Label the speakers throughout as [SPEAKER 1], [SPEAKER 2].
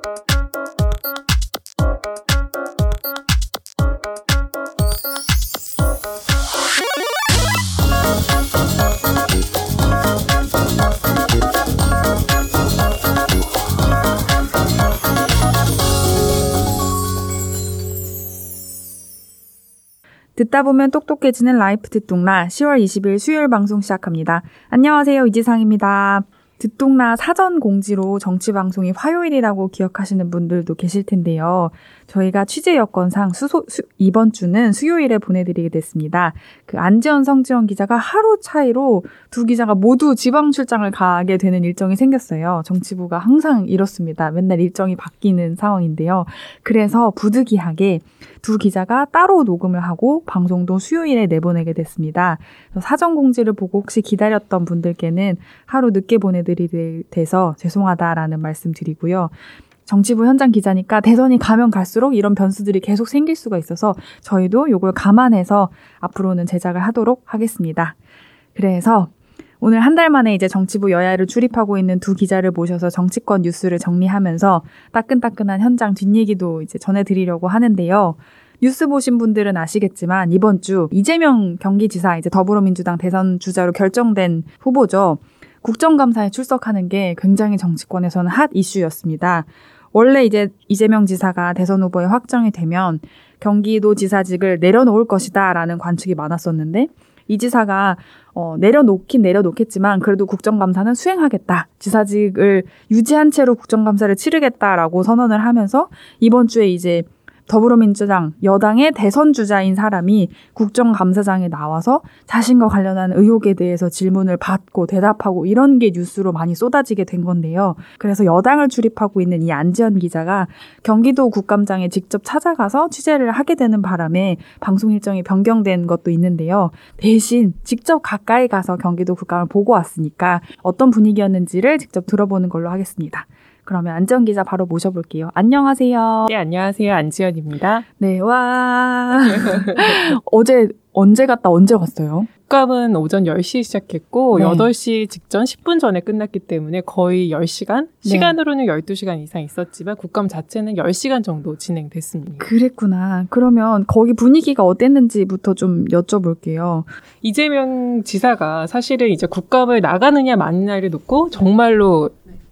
[SPEAKER 1] 듣다 보면 똑똑해지는 라이프 듣동라 10월 20일 수요일 방송 시작합니다. 안녕하세요. 이지상입니다. 듣동라 사전 공지로 정치 방송이 화요일이라고 기억하시는 분들도 계실 텐데요. 저희가 취재 여건상 이번 주는 수요일에 보내드리게 됐습니다. 안지연, 성지연 기자가 하루 차이로 두 기자가 모두 지방 출장을 가게 되는 일정이 생겼어요. 정치부가 항상 이렇습니다. 맨날 일정이 바뀌는 상황인데요. 그래서 부득이하게 두 기자가 따로 녹음을 하고 방송도 수요일에 내보내게 됐습니다. 사전 공지를 보고 혹시 기다렸던 분들께는 하루 늦게 보내드리게 돼서 죄송하다라는 말씀 드리고요. 정치부 현장 기자니까 대선이 가면 갈수록 이런 변수들이 계속 생길 수가 있어서 저희도 이걸 감안해서 앞으로는 제작을 하도록 하겠습니다. 그래서 오늘 한 달 만에 이제 정치부 여야를 출입하고 있는 두 기자를 모셔서 정치권 뉴스를 정리하면서 따끈따끈한 현장 뒷얘기도 이제 전해드리려고 하는데요. 뉴스 보신 분들은 아시겠지만 이번 주 이재명 경기지사 이제 더불어민주당 대선 주자로 결정된 후보죠. 국정감사에 출석하는 게 굉장히 정치권에서는 핫 이슈였습니다. 원래 이제 이재명 지사가 대선 후보에 확정이 되면 경기도 지사직을 내려놓을 것이다라는 관측이 많았었는데 이 지사가 내려놓겠지만 그래도 국정감사는 수행하겠다. 지사직을 유지한 채로 국정감사를 치르겠다라고 선언을 하면서 이번 주에 이제 더불어민주당 여당의 대선 주자인 사람이 국정감사장에 나와서 자신과 관련한 의혹에 대해서 질문을 받고 대답하고 이런 게 뉴스로 많이 쏟아지게 된 건데요. 그래서 여당을 출입하고 있는 이 안지연 기자가 경기도 국감장에 직접 찾아가서 취재를 하게 되는 바람에 방송 일정이 변경된 것도 있는데요. 대신 직접 가까이 가서 경기도 국감을 보고 왔으니까 어떤 분위기였는지를 직접 들어보는 걸로 하겠습니다. 그러면 안지연 기자 바로 모셔볼게요. 안녕하세요.
[SPEAKER 2] 네, 안녕하세요. 안지연입니다.
[SPEAKER 1] 네, 와. 언제 갔다 언제 왔어요?
[SPEAKER 2] 국감은 오전 10시에 시작했고
[SPEAKER 1] 네.
[SPEAKER 2] 8시 직전 10분 전에 끝났기 때문에 거의 10시간?
[SPEAKER 1] 네.
[SPEAKER 2] 시간으로는 12시간 이상 있었지만 국감 자체는 10시간 정도 진행됐습니다.
[SPEAKER 1] 그랬구나. 그러면 거기 분위기가 어땠는지부터 좀 여쭤볼게요.
[SPEAKER 2] 이재명 지사가 사실은 이제 국감을 나가느냐 마느냐를 놓고 정말로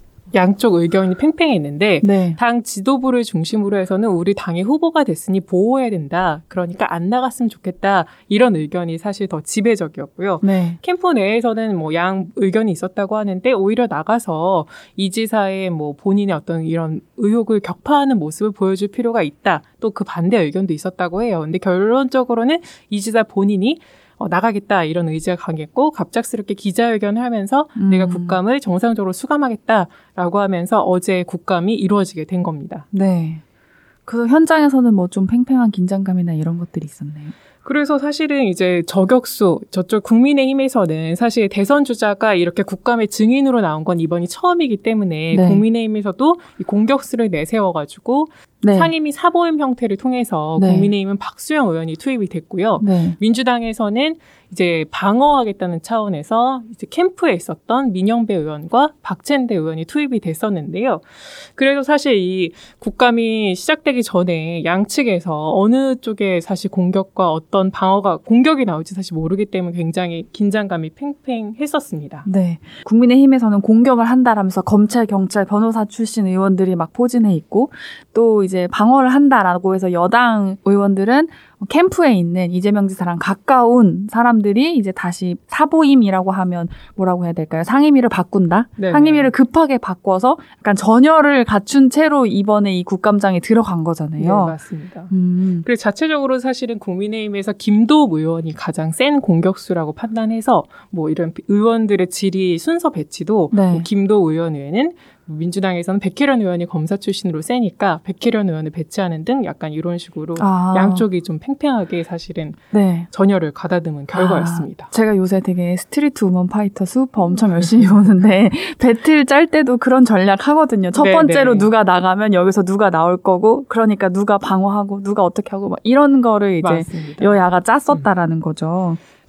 [SPEAKER 2] 양쪽 의견이 팽팽했는데
[SPEAKER 1] 네.
[SPEAKER 2] 당 지도부를 중심으로 해서는 우리 당의 후보가 됐으니 보호해야 된다. 그러니까 안 나갔으면 좋겠다. 이런 의견이 사실 더 지배적이었고요.
[SPEAKER 1] 네.
[SPEAKER 2] 캠프 내에서는 양 의견이 있었다고 하는데 오히려 나가서 이 지사의 본인의 어떤 이런 의혹을 격파하는 모습을 보여줄 필요가 있다. 또 그 반대 의견도 있었다고 해요. 근데 결론적으로는 이 지사 본인이 나가겠다 이런 의지가 강했고 갑작스럽게 기자회견을 하면서 내가 국감을 정상적으로 수감하겠다라고 하면서 어제 국감이 이루어지게 된 겁니다.
[SPEAKER 1] 네. 그래서 현장에서는 좀 팽팽한 긴장감이나 이런 것들이 있었네요.
[SPEAKER 2] 그래서 사실은 이제 저격수, 저쪽 국민의힘에서는 사실 대선 주자가 이렇게 국감의 증인으로 나온 건 이번이 처음이기 때문에
[SPEAKER 1] 네.
[SPEAKER 2] 국민의힘에서도 이 공격수를 내세워가지고
[SPEAKER 1] 네.
[SPEAKER 2] 상임위 사보임 형태를 통해서
[SPEAKER 1] 네.
[SPEAKER 2] 국민의힘은 박수영 의원이 투입이 됐고요.
[SPEAKER 1] 네.
[SPEAKER 2] 민주당에서는 이제 방어하겠다는 차원에서 이제 캠프에 있었던 민영배 의원과 박찬대 의원이 투입이 됐었는데요. 그래서 사실 이 국감이 시작되기 전에 양측에서 어느 쪽에 사실 공격과 어떤 공격이 나올지 사실 모르기 때문에 굉장히 긴장감이 팽팽했었습니다.
[SPEAKER 1] 네. 국민의힘에서는 공격을 한다라면서 검찰, 경찰, 변호사 출신 의원들이 막 포진해 있고 또 이제 방어를 한다라고 해서 여당 의원들은 캠프에 있는 이재명 지사랑 가까운 사람들이 이제 다시 사보임이라고 하면 뭐라고 해야 될까요? 상임위를 바꾼다?
[SPEAKER 2] 네네.
[SPEAKER 1] 상임위를 급하게 바꿔서 약간 전열을 갖춘 채로 이번에 이 국감장에 들어간 거잖아요.
[SPEAKER 2] 네, 맞습니다. 그리고 자체적으로 사실은 국민의힘에서 김도읍 의원이 가장 센 공격수라고 판단해서 이런 의원들의 질의 순서 배치도
[SPEAKER 1] 네.
[SPEAKER 2] 김도읍 의원 외에는 민주당에서는 백혜련 의원이 검사 출신으로 세니까 백혜련 의원을 배치하는 등 약간 이런 식으로 양쪽이 좀 팽팽하게 사실은
[SPEAKER 1] 네.
[SPEAKER 2] 전열을 가다듬은 결과였습니다.
[SPEAKER 1] 제가 요새 되게 스트리트 우먼 파이터 슈퍼 엄청 열심히 보는데 배틀 짤 때도 그런 전략 하거든요. 첫 번째로 누가 나가면 여기서 누가 나올 거고 그러니까 누가 방어하고 누가 어떻게 하고 막 이런 거를 이제
[SPEAKER 2] 맞습니다.
[SPEAKER 1] 여야가 짰었다라는 거죠.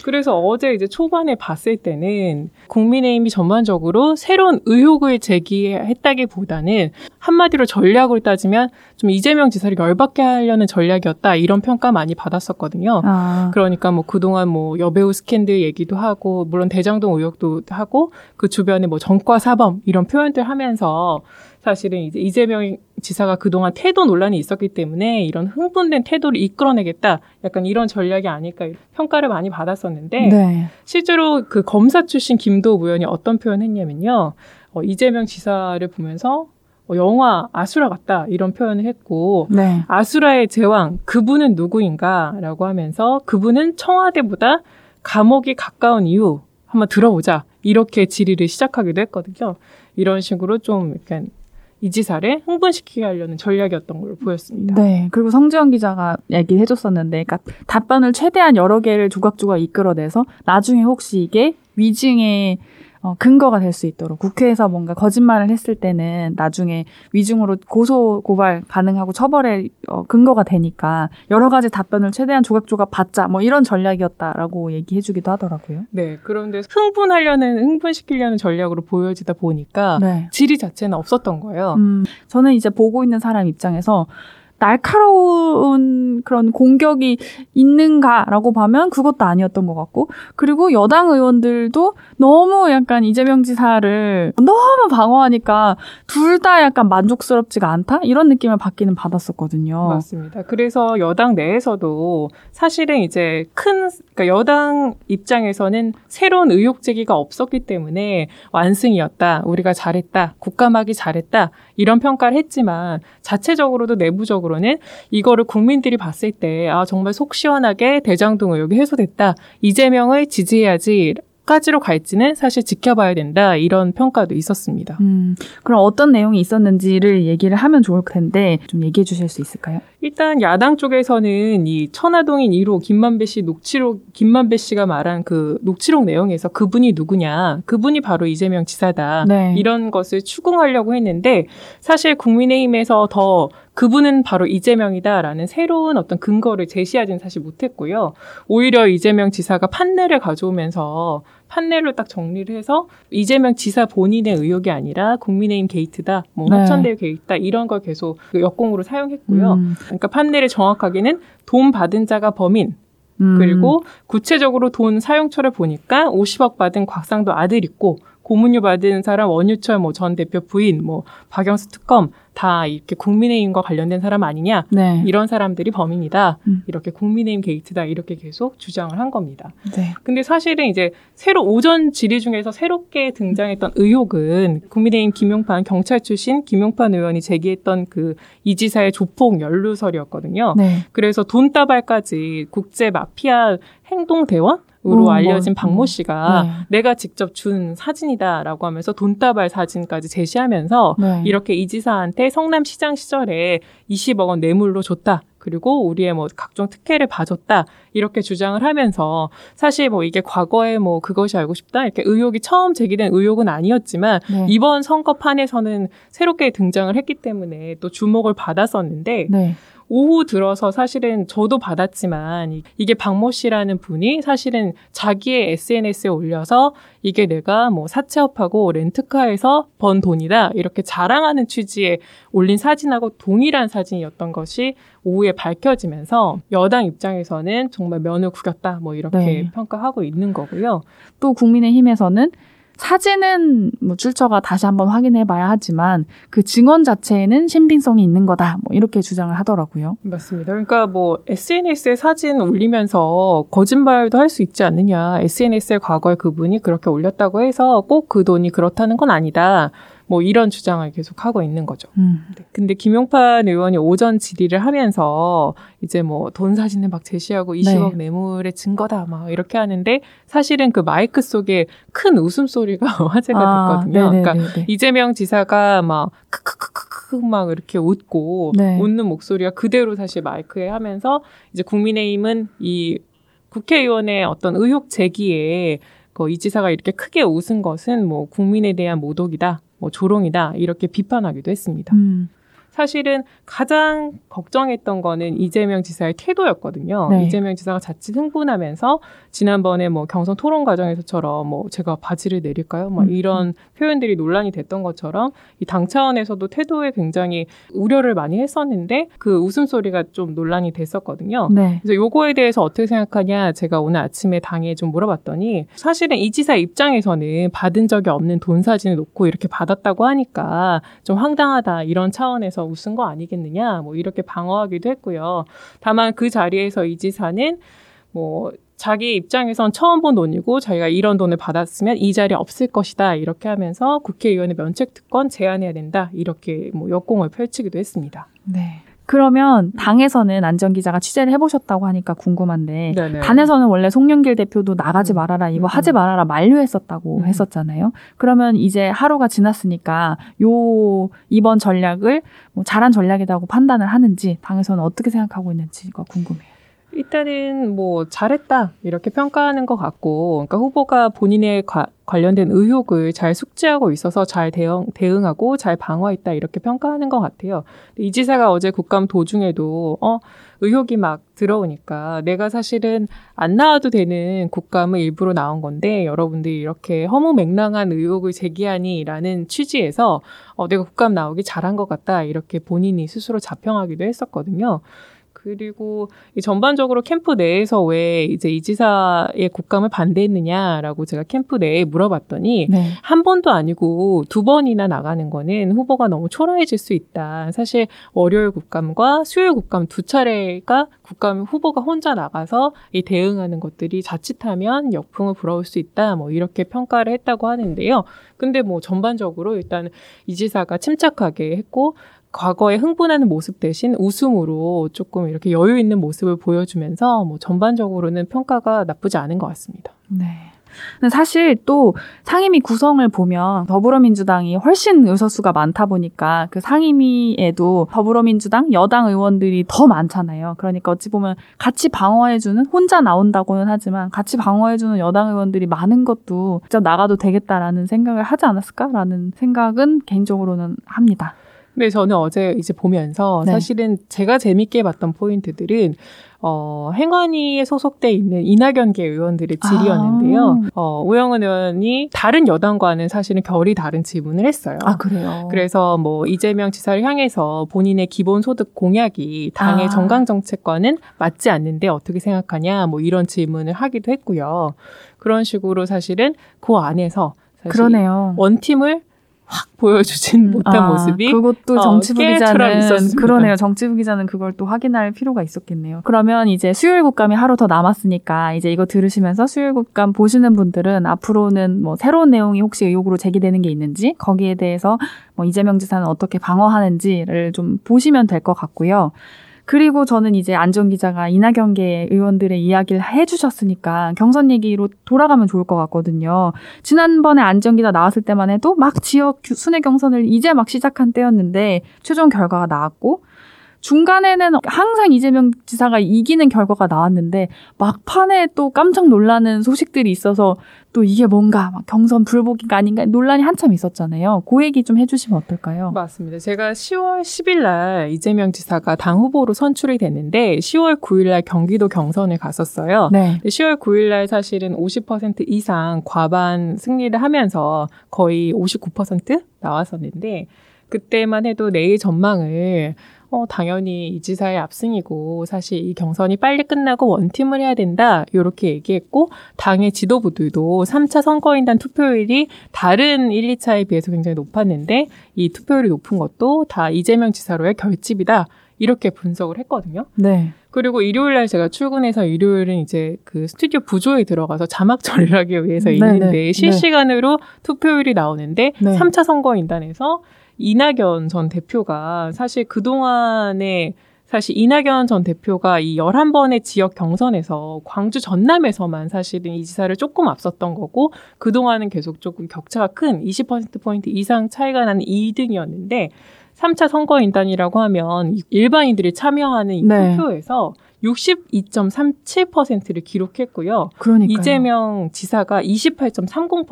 [SPEAKER 2] 그래서 어제 이제 초반에 봤을 때는 국민의힘이 전반적으로 새로운 의혹을 제기했다기보다는 한마디로 전략을 따지면 좀 이재명 지사를 열받게 하려는 전략이었다 이런 평가 많이 받았었거든요. 그러니까 뭐 그동안 뭐 여배우 스캔들 얘기도 하고 물론 대장동 의혹도 하고 그 주변에 뭐 전과 사범 이런 표현들 하면서 사실은 이제 이재명 지사가 그동안 태도 논란이 있었기 때문에 이런 흥분된 태도를 이끌어내겠다. 약간 이런 전략이 아닐까 평가를 많이 받았었는데
[SPEAKER 1] 네.
[SPEAKER 2] 실제로 그 검사 출신 김도우 의원이 어떤 표현을 했냐면요. 이재명 지사를 보면서 영화 아수라 같다 이런 표현을 했고
[SPEAKER 1] 네.
[SPEAKER 2] 아수라의 제왕 그분은 누구인가라고 하면서 그분은 청와대보다 감옥이 가까운 이유 한번 들어보자. 이렇게 질의를 시작하기도 했거든요. 이런 식으로 좀 약간 이 지사를 흥분시키게 하려는 전략이었던 걸로 보였습니다.
[SPEAKER 1] 네. 그리고 성지영 기자가 얘기를 해줬었는데, 그러니까 답변을 최대한 여러 개를 조각조각 이끌어내서 나중에 혹시 이게 위증의 근거가 될 수 있도록 국회에서 뭔가 거짓말을 했을 때는 나중에 위증으로 고소 고발 가능하고 처벌의 근거가 되니까 여러 가지 답변을 최대한 조각조각 받자 뭐 이런 전략이었다라고 얘기해주기도 하더라고요.
[SPEAKER 2] 네, 그런데 흥분시키려는 전략으로 보여지다 보니까
[SPEAKER 1] 네.
[SPEAKER 2] 질의 자체는 없었던 거예요.
[SPEAKER 1] 저는 이제 보고 있는 사람 입장에서 날카로운 그런 공격이 있는가라고 보면 그것도 아니었던 것 같고, 그리고 여당 의원들도 너무 약간 이재명 지사를 너무 방어하니까 둘 다 약간 만족스럽지가 않다? 이런 느낌을 받기는 받았었거든요.
[SPEAKER 2] 맞습니다. 그래서 여당 내에서도 사실은 이제 그러니까 여당 입장에서는 새로운 의혹 제기가 없었기 때문에 완승이었다. 우리가 잘했다. 국감하기 잘했다. 이런 평가를 했지만 자체적으로도 내부적으로는 이거를 국민들이 봤을 때 정말 속 시원하게 대장동 의혹이 해소됐다. 이재명을 지지해야지 까지로 갈지는 사실 지켜봐야 된다. 이런 평가도 있었습니다.
[SPEAKER 1] 그럼 어떤 내용이 있었는지를 얘기를 하면 좋을 텐데 좀 얘기해 주실 수 있을까요?
[SPEAKER 2] 일단 야당 쪽에서는 이 천화동인 1호 김만배 씨가 말한 그 녹취록 내용에서 그분이 누구냐, 그분이 바로 이재명 지사다.
[SPEAKER 1] 네.
[SPEAKER 2] 이런 것을 추궁하려고 했는데 사실 국민의힘에서 더 그분은 바로 이재명이다라는 새로운 어떤 근거를 제시하지는 사실 못했고요. 오히려 이재명 지사가 판례를 가져오면서 판례를 딱 정리를 해서 이재명 지사 본인의 의혹이 아니라 국민의힘 게이트다, 뭐
[SPEAKER 1] 네.
[SPEAKER 2] 화천대유 게이트다 이런 걸 계속 역공으로 사용했고요. 그러니까 판례를 정확하게는 돈 받은 자가 범인, 그리고 구체적으로 돈 사용처를 보니까 50억 받은 곽상도 아들 있고 고문료 받은 사람 원유철 전 대표 부인, 박영수 특검 다 이렇게 국민의힘과 관련된 사람 아니냐?
[SPEAKER 1] 네.
[SPEAKER 2] 이런 사람들이 범인이다. 이렇게 국민의힘 게이트다. 이렇게 계속 주장을 한 겁니다.
[SPEAKER 1] 네.
[SPEAKER 2] 근데 사실은 이제 오전 질의 중에서 새롭게 등장했던 의혹은 국민의힘 경찰 출신 김용판 의원이 제기했던 그 이 지사의 조폭 연루설이었거든요.
[SPEAKER 1] 네.
[SPEAKER 2] 그래서 돈다발까지 국제 마피아 행동대원? 으로 알려진 박모 씨가
[SPEAKER 1] 네.
[SPEAKER 2] 내가 직접 준 사진이다라고 하면서 돈다발 사진까지 제시하면서
[SPEAKER 1] 네.
[SPEAKER 2] 이렇게 이 지사한테 성남시장 시절에 20억 원 뇌물로 줬다. 그리고 우리의 각종 특혜를 봐줬다. 이렇게 주장을 하면서 사실 이게 과거에 그것이 알고 싶다. 이렇게 의혹이 처음 제기된 의혹은 아니었지만
[SPEAKER 1] 네.
[SPEAKER 2] 이번 선거판에서는 새롭게 등장을 했기 때문에 또 주목을 받았었는데
[SPEAKER 1] 네.
[SPEAKER 2] 오후 들어서 사실은 저도 받았지만 이게 박모 씨라는 분이 사실은 자기의 SNS에 올려서 이게 내가 사채업하고 렌트카에서 번 돈이다 이렇게 자랑하는 취지에 올린 사진하고 동일한 사진이었던 것이 오후에 밝혀지면서 여당 입장에서는 정말 면을 구겼다 이렇게
[SPEAKER 1] 네.
[SPEAKER 2] 평가하고 있는 거고요.
[SPEAKER 1] 또 국민의힘에서는 사진은 출처가 다시 한번 확인해봐야 하지만 그 증언 자체에는 신빙성이 있는 거다. 이렇게 주장을 하더라고요.
[SPEAKER 2] 맞습니다. 그러니까 SNS에 사진 올리면서 거짓말도 할 수 있지 않느냐. SNS에 과거에 그분이 그렇게 올렸다고 해서 꼭 그 돈이 그렇다는 건 아니다. 이런 주장을 계속 하고 있는 거죠. 근데 김용판 의원이 오전 질의를 하면서 이제 돈 사진을 막 제시하고 20억 뇌물의 증거다 이렇게 하는데 사실은 그 마이크 속에 큰 웃음소리가 화제가 됐거든요. 그러니까 이재명 지사가 크크크크크 이렇게 웃고
[SPEAKER 1] 네.
[SPEAKER 2] 웃는 목소리가 그대로 사실 마이크에 하면서 이제 국민의힘은 이 국회의원의 어떤 의혹 제기에 이 지사가 이렇게 크게 웃은 것은 국민에 대한 모독이다. 조롱이다 이렇게 비판하기도 했습니다. 사실은 가장 걱정했던 거는 이재명 지사의 태도였거든요.
[SPEAKER 1] 네.
[SPEAKER 2] 이재명 지사가 자칫 흥분하면서 지난번에 뭐 경선 토론 과정에서처럼 뭐 제가 바지를 내릴까요? 뭐 이런 표현들이 논란이 됐던 것처럼 이 당 차원에서도 태도에 굉장히 우려를 많이 했었는데 그 웃음소리가 좀 논란이 됐었거든요.
[SPEAKER 1] 네.
[SPEAKER 2] 그래서 요거에 대해서 어떻게 생각하냐 제가 오늘 아침에 당에 좀 물어봤더니 사실은 이 지사 입장에서는 받은 적이 없는 돈 사진을 놓고 이렇게 받았다고 하니까 좀 황당하다 이런 차원에서 웃은 거 아니겠느냐 뭐 이렇게 방어하기도 했고요. 다만 그 자리에서 이 지사는 뭐 자기 입장에선 처음 본 돈이고 자기가 이런 돈을 받았으면 이 자리에 없을 것이다 이렇게 하면서 국회의원의 면책특권 제한해야 된다 이렇게 뭐 역공을 펼치기도 했습니다.
[SPEAKER 1] 네. 그러면 당에서는 안전기자가 취재를 해보셨다고 하니까 궁금한데
[SPEAKER 2] 네네.
[SPEAKER 1] 단에서는 원래 송영길 대표도 나가지 말아라 이거 하지 말아라 만류했었다고 했었잖아요. 그러면 이제 하루가 지났으니까 이번 전략을 뭐 잘한 전략이라고 판단을 하는지 당에서는 어떻게 생각하고 있는지가 궁금해요.
[SPEAKER 2] 일단은 뭐 잘했다 이렇게 평가하는 것 같고 그러니까 후보가 본인의 관련된 의혹을 잘 숙지하고 있어서 잘 대응하고 잘 방어했다 이렇게 평가하는 것 같아요. 이 지사가 어제 국감 도중에도 의혹이 막 들어오니까 내가 사실은 안 나와도 되는 국감을 일부러 나온 건데 여러분들이 이렇게 허무맹랑한 의혹을 제기하니라는 취지에서 내가 국감 나오기 잘한 것 같다 이렇게 본인이 스스로 자평하기도 했었거든요. 그리고 이 전반적으로 캠프 내에서 왜 이제 이 지사의 국감을 반대했느냐라고 제가 캠프 내에 물어봤더니
[SPEAKER 1] 네.
[SPEAKER 2] 한 번도 아니고 2번이나 나가는 거는 후보가 너무 초라해질 수 있다. 사실 월요일 국감과 수요일 국감 2차례가 국감 후보가 혼자 나가서 이 대응하는 것들이 자칫하면 역풍을 불어올 수 있다. 뭐 이렇게 평가를 했다고 하는데요. 근데 뭐 전반적으로 일단 이 지사가 침착하게 했고 과거에 흥분하는 모습 대신 웃음으로 조금 이렇게 여유 있는 모습을 보여주면서 뭐 전반적으로는 평가가 나쁘지 않은 것 같습니다.
[SPEAKER 1] 네. 근데 사실 또 상임위 구성을 보면 더불어민주당이 훨씬 의석수가 많다 보니까 그 상임위에도 더불어민주당 여당 의원들이 더 많잖아요. 그러니까 어찌 보면 같이 방어해주는 혼자 나온다고는 하지만 같이 방어해주는 여당 의원들이 많은 것도 진짜 나가도 되겠다라는 생각을 하지 않았을까라는 생각은 개인적으로는 합니다.
[SPEAKER 2] 네, 저는 어제 이제 보면서
[SPEAKER 1] 네.
[SPEAKER 2] 사실은 제가 재밌게 봤던 포인트들은 행안위에 소속돼 있는 이낙연계 의원들의 질의였는데요. 우영은 의원이 다른 여당과는 사실은 결이 다른 질문을 했어요.
[SPEAKER 1] 아, 그래요?
[SPEAKER 2] 그래서 뭐 이재명 지사를 향해서 본인의 기본소득 공약이 당의 정강정책과는 맞지 않는데 어떻게 생각하냐 뭐 이런 질문을 하기도 했고요. 그런 식으로 사실은 그 안에서 사실
[SPEAKER 1] 그러네요.
[SPEAKER 2] 원팀을 확 보여주진 못한 모습이
[SPEAKER 1] 그것도 정치부 기자는
[SPEAKER 2] 있었습니다.
[SPEAKER 1] 그러네요. 정치부 기자는 그걸 또 확인할 필요가 있었겠네요. 그러면 이제 수요일 국감이 하루 더 남았으니까 이제 이거 들으시면서 수요일 국감 보시는 분들은 앞으로는 뭐 새로운 내용이 혹시 의혹으로 제기되는 게 있는지 거기에 대해서 뭐 이재명 지사는 어떻게 방어하는지를 좀 보시면 될 것 같고요. 그리고 저는 이제 안전기자가 이낙연계 의원들의 이야기를 해주셨으니까 경선 얘기로 돌아가면 좋을 것 같거든요. 지난번에 안전기자 나왔을 때만 해도 막 지역 순회 경선을 이제 막 시작한 때였는데 최종 결과가 나왔고 중간에는 항상 이재명 지사가 이기는 결과가 나왔는데 막판에 또 깜짝 놀라는 소식들이 있어서 또 이게 뭔가 막 경선 불복인가 아닌가 논란이 한참 있었잖아요. 그 얘기 좀 해주시면 어떨까요?
[SPEAKER 2] 맞습니다. 제가 10월 10일 날 이재명 지사가 당 후보로 선출이 됐는데 10월 9일 날 경기도 경선을 갔었어요.
[SPEAKER 1] 네.
[SPEAKER 2] 10월 9일 날 사실은 50% 이상 과반 승리를 하면서 거의 59% 나왔었는데 그때만 해도 내일 전망을 당연히 이 지사의 압승이고 사실 이 경선이 빨리 끝나고 원팀을 해야 된다 이렇게 얘기했고 당의 지도부들도 3차 선거인단 투표율이 다른 1, 2차에 비해서 굉장히 높았는데 이 투표율이 높은 것도 다 이재명 지사로의 결집이다 이렇게 분석을 했거든요.
[SPEAKER 1] 네.
[SPEAKER 2] 그리고 일요일 날 제가 출근해서 일요일은 이제 그 스튜디오 부조에 들어가서 자막 처리를 하기 위해서 있는데 실시간으로 투표율이 나오는데 3차 선거인단에서 이낙연 전 대표가 사실 그동안에 사실 이낙연 전 대표가 이 11번의 지역 경선에서 광주 전남에서만 사실은 이 지사를 조금 앞섰던 거고 그동안은 계속 조금 격차가 큰 20%포인트 이상 차이가 나는 2등이었는데 3차 선거인단이라고 하면 일반인들이 참여하는 이 투표에서 62.37%를 기록했고요.
[SPEAKER 1] 그러니까요.
[SPEAKER 2] 이재명 지사가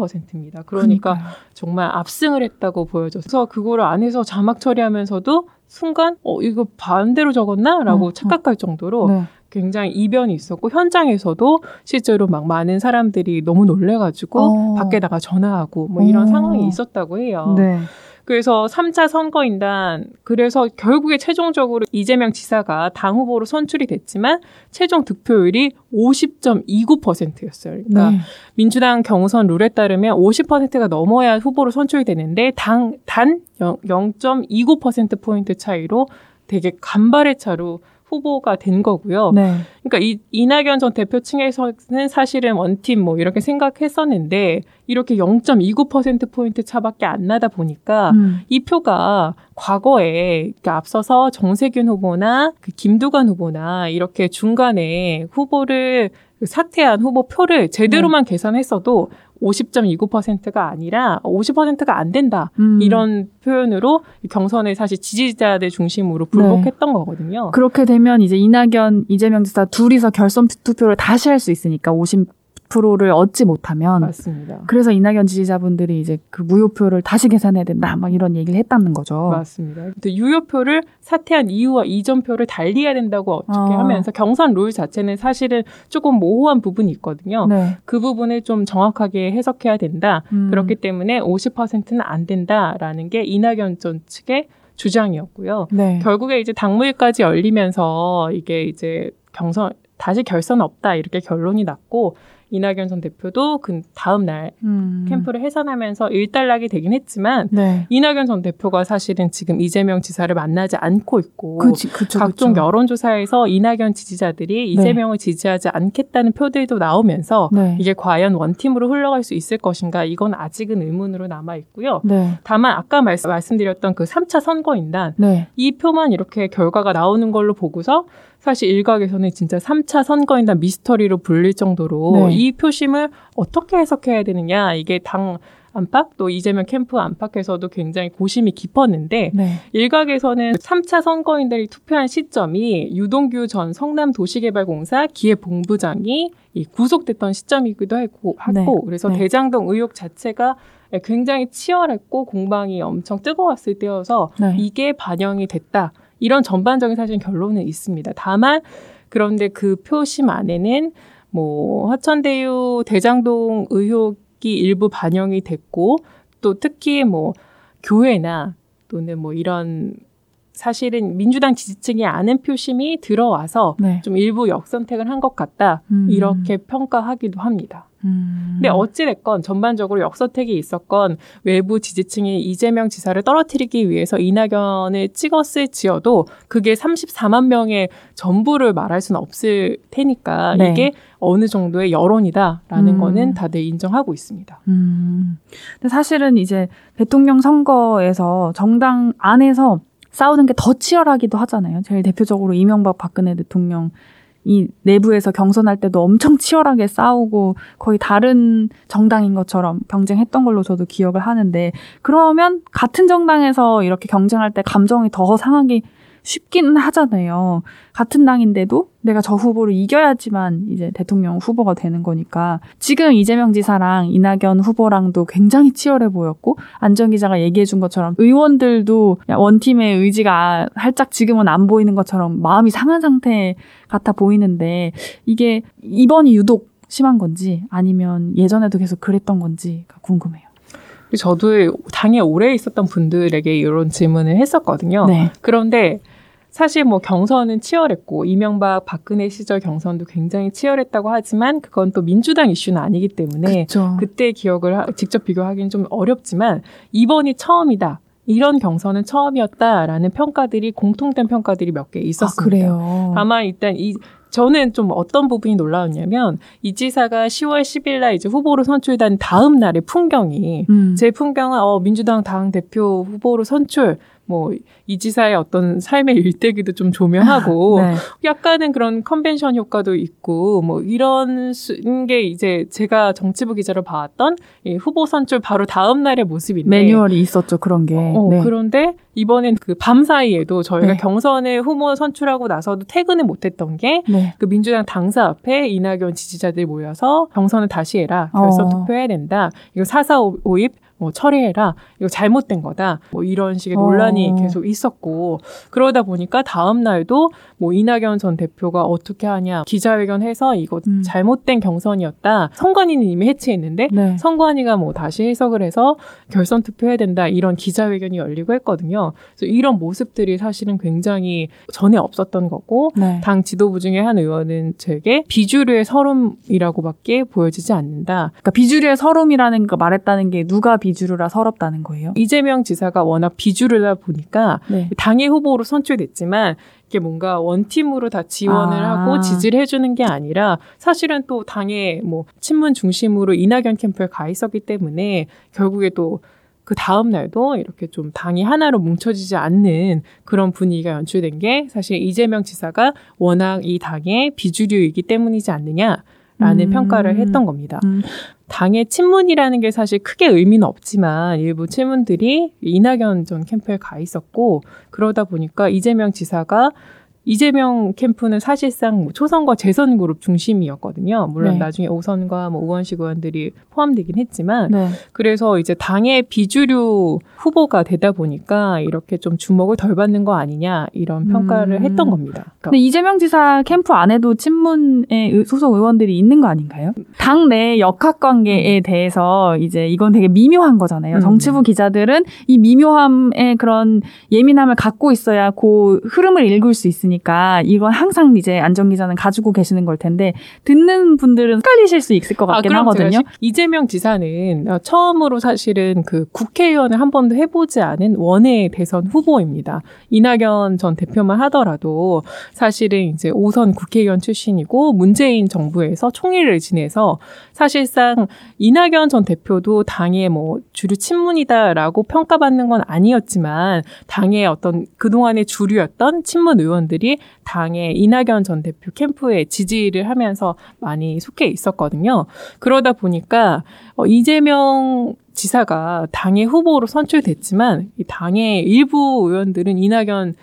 [SPEAKER 2] 28.30%입니다. 그러니까 정말 압승을 했다고 보여져서 그거를 안에서 자막 처리하면서도 순간 이거 반대로 적었나라고 착각할 정도로
[SPEAKER 1] 네.
[SPEAKER 2] 굉장히 이변이 있었고 현장에서도 실제로 막 많은 사람들이 너무 놀래가지고 밖에다가 전화하고 뭐 이런 상황이 있었다고 해요.
[SPEAKER 1] 네.
[SPEAKER 2] 그래서 3차 선거인단 그래서 결국에 최종적으로 이재명 지사가 당 후보로 선출이 됐지만 최종 득표율이 50.29%였어요. 그러니까
[SPEAKER 1] 네.
[SPEAKER 2] 민주당 경선 룰에 따르면 50%가 넘어야 후보로 선출이 되는데 단 0.29%포인트 차이로 되게 간발의 차로 후보가 된 거고요.
[SPEAKER 1] 네.
[SPEAKER 2] 그러니까 이낙연 전 대표 층에서는 사실은 원팀 뭐 이렇게 생각했었는데 이렇게 0.29%포인트 차밖에 안 나다 보니까 이 표가 과거에 앞서서 정세균 후보나 김두관 후보나 이렇게 중간에 후보를 사퇴한 후보 표를 제대로만 계산했어도 50.29%가 아니라 50%가 안 된다. 이런 표현으로 경선에 사실 지지자들 중심으로 불복했던 거거든요.
[SPEAKER 1] 그렇게 되면 이제 이낙연, 이재명 지사 둘이서 결선 투표를 다시 할 수 있으니까 50%를 얻지 못하면.
[SPEAKER 2] 맞습니다.
[SPEAKER 1] 그래서 이낙연 지지자분들이 이제 그 무효표를 다시 계산해야 된다. 막 이런 얘기를 했다는 거죠.
[SPEAKER 2] 맞습니다. 근데 유효표를 사퇴한 이유와 이전 표를 달리해야 된다고 어떻게 하면서 경선 룰 자체는 사실은 조금 모호한 부분이 있거든요.
[SPEAKER 1] 네.
[SPEAKER 2] 그 부분을 좀 정확하게 해석해야 된다. 그렇기 때문에 50%는 안 된다라는 게 이낙연 전 측의 주장이었고요.
[SPEAKER 1] 네.
[SPEAKER 2] 결국에 이제 당무일까지 열리면서 이게 이제 다시 결선 없다 이렇게 결론이 났고 이낙연 전 대표도 그 다음 날 캠프를 해산하면서 일단락이 되긴 했지만
[SPEAKER 1] 네.
[SPEAKER 2] 이낙연 전 대표가 사실은 지금 이재명 지사를 만나지 않고 있고
[SPEAKER 1] 그쵸,
[SPEAKER 2] 각종 여론조사에서 이낙연 지지자들이 이재명을 지지하지 않겠다는 표들도 나오면서 이게 과연 원팀으로 흘러갈 수 있을 것인가 이건 아직은 의문으로 남아 있고요. 다만 아까 말씀드렸던 그 3차 선거인단 이 표만 이렇게 결과가 나오는 걸로 보고서 사실 일각에서는 진짜 3차 선거인단 미스터리로 불릴 정도로 이 표심을 어떻게 해석해야 되느냐 이게 당 안팎 또 이재명 캠프 안팎에서도 굉장히 고심이 깊었는데 일각에서는 3차 선거인들이 투표한 시점이 유동규 전 성남도시개발공사 기획본부장이 구속됐던 시점이기도 하고 그래서 대장동 의혹 자체가 굉장히 치열했고 공방이 엄청 뜨거웠을 때여서 이게 반영이 됐다. 이런 전반적인 사실 결론은 있습니다. 다만 그런데 그 표심 안에는 뭐 화천대유 대장동 의혹이 일부 반영이 됐고 또 특히 뭐 교회나 또는 뭐 이런 사실은 민주당 지지층이 아는 표심이 들어와서 좀 일부 역선택을 한 것 같다. 이렇게 평가하기도 합니다. 근데 어찌됐건 전반적으로 역선택이 있었건 외부 지지층이 이재명 지사를 떨어뜨리기 위해서 이낙연을 찍었을지어도 그게 34만 명의 전부를 말할 수는 없을 테니까 이게 어느 정도의 여론이다라는 거는 다들 인정하고 있습니다.
[SPEAKER 1] 근데 사실은 이제 대통령 선거에서 정당 안에서 싸우는 게 더 치열하기도 하잖아요. 제일 대표적으로 이명박 박근혜 대통령 이 내부에서 경선할 때도 엄청 치열하게 싸우고 거의 다른 정당인 것처럼 경쟁했던 걸로 저도 기억을 하는데 그러면 같은 정당에서 이렇게 경쟁할 때 감정이 더 상하기 쉽기는 하잖아요. 같은 당인데도 내가 저 후보를 이겨야지만 이제 대통령 후보가 되는 거니까 지금 이재명 지사랑 이낙연 후보랑도 굉장히 치열해 보였고 안전 기자가 얘기해 준 것처럼 의원들도 원팀의 의지가 살짝 지금은 안 보이는 것처럼 마음이 상한 상태 같아 보이는데 이게 이번이 유독 심한 건지 아니면 예전에도 계속 그랬던 건지가 궁금해요.
[SPEAKER 2] 저도 당에 오래 있었던 분들에게 이런 질문을 했었거든요. 그런데 사실 뭐 경선은 치열했고 이명박 박근혜 시절 경선도 굉장히 치열했다고 하지만 그건 또 민주당 이슈는 아니기 때문에 그때 기억을 직접 비교하기는 좀 어렵지만 이번이 처음이다. 이런 경선은 처음이었다라는 평가들이 공통된 평가들이 몇 개 있었습니다.
[SPEAKER 1] 그래요?
[SPEAKER 2] 다만 일단 저는 좀 어떤 부분이 놀라웠냐면 이 지사가 10월 10일 날 이제 후보로 선출된 다음 날의 풍경이 제 풍경은 민주당 당 대표 후보로 선출 뭐 이 지사의 어떤 삶의 일대기도 좀 조명하고 약간은 그런 컨벤션 효과도 있고 뭐 이런 게 이제 제가 정치부 기자로 봐왔던 이 후보 선출 바로 다음 날의 모습인데
[SPEAKER 1] 매뉴얼이 있었죠 그런 게.
[SPEAKER 2] 그런데 이번엔 그 밤 사이에도 저희가 경선에 후보 선출하고 나서도 퇴근을 못했던 게 그 민주당 당사 앞에 이낙연 지지자들이 모여서 경선을 다시 해라 결선 투표해야 된다 이거 4.4.5입 철회해라. 이거 잘못된 거다. 뭐 이런 식의 논란이 계속 있었고 그러다 보니까 다음 날도 뭐 이낙연 전 대표가 어떻게 하냐 기자회견해서 이거 잘못된 경선이었다. 선관위는 이미 해체했는데
[SPEAKER 1] 네.
[SPEAKER 2] 선관위가 뭐 다시 해석을 해서 결선 투표해야 된다. 이런 기자회견이 열리고 했거든요. 그래서 이런 모습들이 사실은 굉장히 전에 없었던 거고
[SPEAKER 1] 네.
[SPEAKER 2] 당 지도부 중에 한 의원은 제게 비주류의 서름이라고밖에 보여지지 않는다.
[SPEAKER 1] 그러니까 비주류의 서름이라는 거 말했다는 게 누가 비주류라 서럽다는 거예요?
[SPEAKER 2] 이재명 지사가 워낙 비주류다 보니까
[SPEAKER 1] 네.
[SPEAKER 2] 당의 후보로 선출됐지만 이게 뭔가 원팀으로 다 지원을 하고 지지를 해주는 게 아니라 사실은 또 당의 뭐 친문 중심으로 이낙연 캠프에 가 있었기 때문에 결국에 또 그 다음 날도 이렇게 좀 당이 하나로 뭉쳐지지 않는 그런 분위기가 연출된 게 사실 이재명 지사가 워낙 이 당의 비주류이기 때문이지 않느냐라는 평가를 했던 겁니다. 당의 친문이라는 게 사실 크게 의미는 없지만 일부 친문들이 이낙연 전 캠프에 가 있었고 그러다 보니까 이재명 지사가 이재명 캠프는 사실상 초선과 재선 그룹 중심이었거든요. 물론
[SPEAKER 1] 네.
[SPEAKER 2] 나중에 오선과 뭐 우원식 의원들이 포함되긴 했지만
[SPEAKER 1] 네.
[SPEAKER 2] 그래서 이제 당의 비주류 후보가 되다 보니까 이렇게 좀 주목을 덜 받는 거 아니냐 이런 평가를 했던 겁니다.
[SPEAKER 1] 근데 이재명 지사 캠프 안에도 친문의 소속 의원들이 있는 거 아닌가요? 당내 역학관계에 대해서 이제 이건 되게 미묘한 거잖아요. 정치부 기자들은 이 미묘함의 그런 예민함을 갖고 있어야 그 흐름을 읽을 수 있으니까 이건 항상 이제 안정 기자는 가지고 계시는 걸 텐데 듣는 분들은 헷갈리실 수 있을 것 같긴 하거든요.
[SPEAKER 2] 이재명 지사는 처음으로 사실은 그 국회의원을 한 번도 해보지 않은 원외 대선 후보입니다. 이낙연 전 대표만 하더라도 사실은 이제 5선 국회의원 출신이고 문재인 정부에서 총리를 지내서 사실상 이낙연 전 대표도 당의 뭐 주류 친문이다라고 평가받는 건 아니었지만 당의 어떤 그동안의 주류였던 친문 의원들이 당의 이낙연 전 대표 캠프에 지지를 하면서 많이 속해 있었거든요. 그러다 보니까 이재명 지사가 당의 후보로 선출됐지만 이 당의 일부 의원들은 이낙연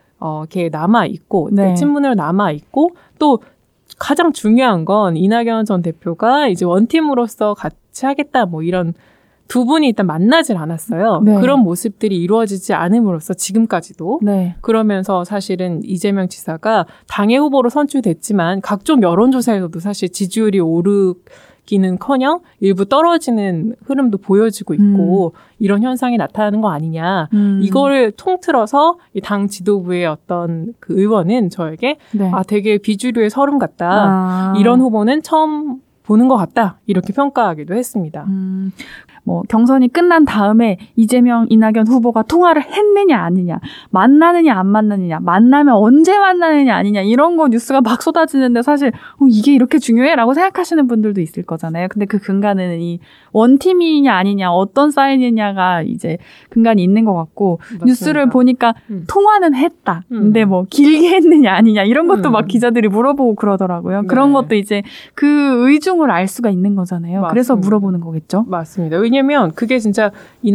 [SPEAKER 2] 걔 남아 있고
[SPEAKER 1] 네.
[SPEAKER 2] 친문으로 남아 있고 또 가장 중요한 건 이낙연 전 대표가 이제 원팀으로서 같이 하겠다 뭐 이런 두 분이 일단 만나질 않았어요.
[SPEAKER 1] 네.
[SPEAKER 2] 그런 모습들이 이루어지지 않음으로써 지금까지도
[SPEAKER 1] 네.
[SPEAKER 2] 그러면서 사실은 이재명 지사가 당의 후보로 선출됐지만 각종 여론조사에서도 사실 지지율이 오르기는커녕 일부 떨어지는 흐름도 보여지고 있고 이런 현상이 나타나는 거 아니냐. 이거를 통틀어서 이 당 지도부의 어떤 그 의원은 저에게
[SPEAKER 1] 네.
[SPEAKER 2] 되게 비주류의 서름 같다. 이런 후보는 처음 보는 것 같다. 이렇게 평가하기도 했습니다.
[SPEAKER 1] 뭐 경선이 끝난 다음에 이재명, 이낙연 후보가 통화를 했느냐 아니냐, 만나느냐 안 만나느냐, 만나면 언제 만나느냐 아니냐 이런 거 뉴스가 막 쏟아지는데 사실 이게 이렇게 중요해?라고 생각하시는 분들도 있을 거잖아요. 근데 그 근간에는 이 원팀이냐 아니냐, 어떤 사인이냐가 이제 근간이 있는 것 같고
[SPEAKER 2] 맞습니다.
[SPEAKER 1] 뉴스를 보니까 통화는 했다. 근데 뭐 길게 했느냐 아니냐 이런 것도 막 기자들이 물어보고 그러더라고요.
[SPEAKER 2] 네.
[SPEAKER 1] 그런 것도 이제 그 의중을 알 수가 있는 거잖아요.
[SPEAKER 2] 맞습니다.
[SPEAKER 1] 그래서 물어보는 거겠죠.
[SPEAKER 2] 맞습니다. 왜냐면 그게 진짜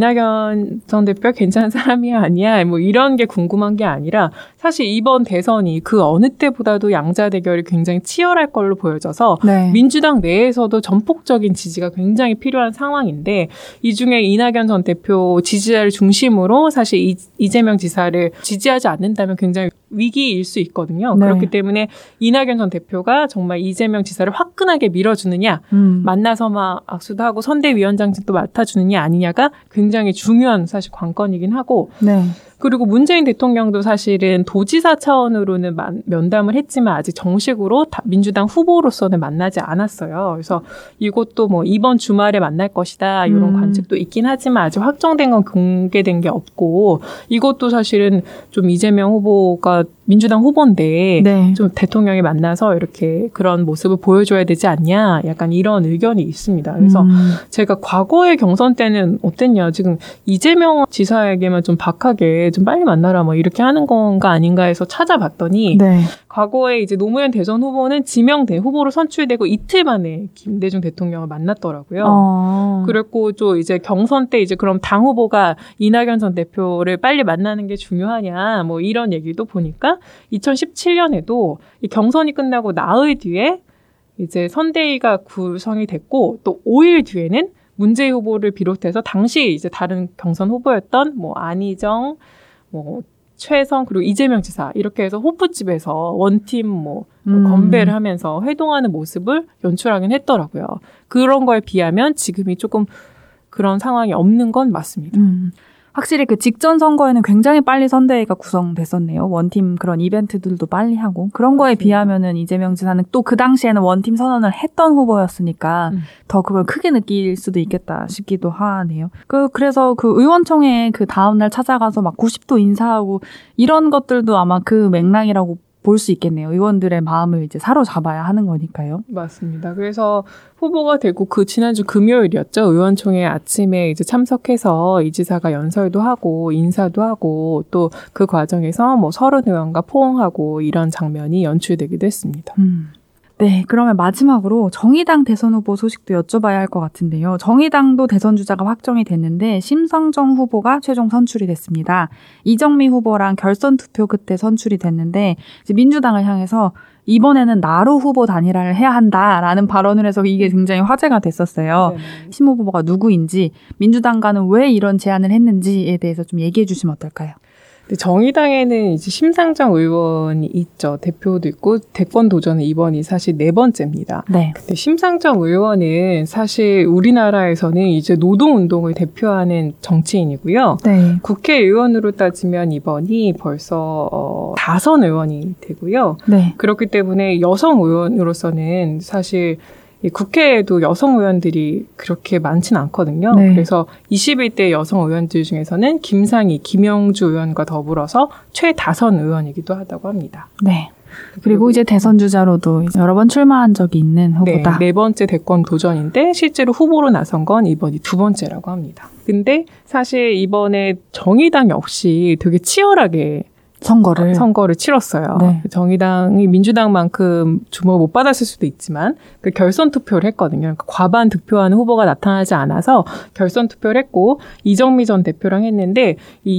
[SPEAKER 2] 이낙연 전 대표 괜찮은 사람이야 아니야 뭐 이런 게 궁금한 게 아니라 사실 이번 대선이 그 어느 때보다도 양자 대결이 굉장히 치열할 걸로 보여져서
[SPEAKER 1] 네.
[SPEAKER 2] 민주당 내에서도 전폭적인 지지가 굉장히 필요한 상황인데 이 중에 이낙연 전 대표 지지자를 중심으로 사실 이재명 지사를 지지하지 않는다면 굉장히 위기일 수 있거든요.
[SPEAKER 1] 네.
[SPEAKER 2] 그렇기 때문에 이낙연 전 대표가 정말 이재명 지사를 화끈하게 밀어주느냐 만나서 막 악수도 하고 선대위원장직도 맡아주느냐 아니냐가 굉장히 중요한 사실 관건이긴 하고
[SPEAKER 1] 네.
[SPEAKER 2] 그리고 문재인 대통령도 사실은 도지사 차원으로는 면담을 했지만 아직 정식으로 민주당 후보로서는 만나지 않았어요. 그래서 이것도 뭐 이번 주말에 만날 것이다 이런 관측도 있긴 하지만 아직 확정된 건 공개된 게 없고 이것도 사실은 좀 이재명 후보가 민주당 후보인데
[SPEAKER 1] 네.
[SPEAKER 2] 좀 대통령이 만나서 이렇게 그런 모습을 보여줘야 되지 않냐 약간 이런 의견이 있습니다. 그래서 제가 과거의 경선 때는 어땠냐 지금 이재명 지사에게만 좀 박하게 좀 빨리 만나라 뭐 이렇게 하는 건가 아닌가 해서 찾아봤더니
[SPEAKER 1] 네.
[SPEAKER 2] 과거에 이제 노무현 대선 후보는 지명대 후보로 선출되고 이틀 만에 김대중 대통령을 만났더라고요. 그랬고 또 이제 경선 때 이제 그럼 당 후보가 이낙연 전 대표를 빨리 만나는 게 중요하냐 뭐 이런 얘기도 보니까 2017년에도 이 경선이 끝나고 나흘 뒤에 이제 선대위가 구성이 됐고 또 5일 뒤에는 문재인 후보를 비롯해서 당시 이제 다른 경선 후보였던 뭐 안희정, 뭐 최성 그리고 이재명 지사 이렇게 해서 호프집에서 원팀 뭐 건배를 하면서 회동하는 모습을 연출하긴 했더라고요. 그런 거에 비하면 지금이 조금 그런 상황이 없는 건 맞습니다.
[SPEAKER 1] 확실히 그 직전 선거에는 굉장히 빨리 선대위가 구성됐었네요. 원팀 그런 이벤트들도 빨리 하고. 그런 거에 비하면은 이재명 지사는 또 그 당시에는 원팀 선언을 했던 후보였으니까 더 그걸 크게 느낄 수도 있겠다 싶기도 하네요. 그래서 그 의원총회에 그 다음날 찾아가서 막 90도 인사하고 이런 것들도 아마 그 맥락이라고 볼 수 있겠네요. 의원들의 마음을 이제 사로잡아야 하는 거니까요.
[SPEAKER 2] 맞습니다. 그래서 후보가 되고 그 지난주 금요일이었죠. 의원총회 아침에 이제 참석해서 이 지사가 연설도 하고 인사도 하고 또 그 과정에서 뭐 30의원과 포옹하고 이런 장면이 연출되기도 했습니다.
[SPEAKER 1] 네, 그러면 마지막으로 정의당 대선 후보 소식도 여쭤봐야 할 것 같은데요. 정의당도 대선 주자가 확정이 됐는데 심상정 후보가 최종 선출이 됐습니다. 이정미 후보랑 결선 투표 그때 선출이 됐는데 이제 민주당을 향해서 이번에는 나로 후보 단일화를 해야 한다라는 발언을 해서 이게 굉장히 화제가 됐었어요. 심 후보가 누구인지 민주당과는 왜 이런 제안을 했는지에 대해서 좀 얘기해 주시면 어떨까요?
[SPEAKER 2] 정의당에는 이제 심상정 의원이 있죠. 대표도 있고 대권 도전은 이번이 사실 4번째입니다.
[SPEAKER 1] 네.
[SPEAKER 2] 근데 심상정 의원은 사실 우리나라에서는 이제 노동운동을 대표하는 정치인이고요.
[SPEAKER 1] 네.
[SPEAKER 2] 국회의원으로 따지면 이번이 벌써 5 의원이 되고요.
[SPEAKER 1] 네.
[SPEAKER 2] 그렇기 때문에 여성 의원으로서는 사실 이 국회에도 여성 의원들이 그렇게 많지는 않거든요.
[SPEAKER 1] 네.
[SPEAKER 2] 그래서 21대 여성 의원들 중에서는 김상희, 김영주 의원과 더불어서 최다선 의원이기도 하다고 합니다.
[SPEAKER 1] 네. 그리고 이제 대선 주자로도 여러 번 출마한 적이 있는 후보다.
[SPEAKER 2] 네, 4번째 대권 도전인데 실제로 후보로 나선 건 이번이 2번째라고 합니다. 근데 사실 이번에 정의당 역시 되게 치열하게 선거를 치렀어요.
[SPEAKER 1] 네.
[SPEAKER 2] 정의당이 민주당만큼 주목을 못 받았을 수도 있지만 그 결선 투표를 했거든요. 그러니까 과반 득표하는 후보가 나타나지 않아서 결선 투표를 했고 이정미 전 대표랑 했는데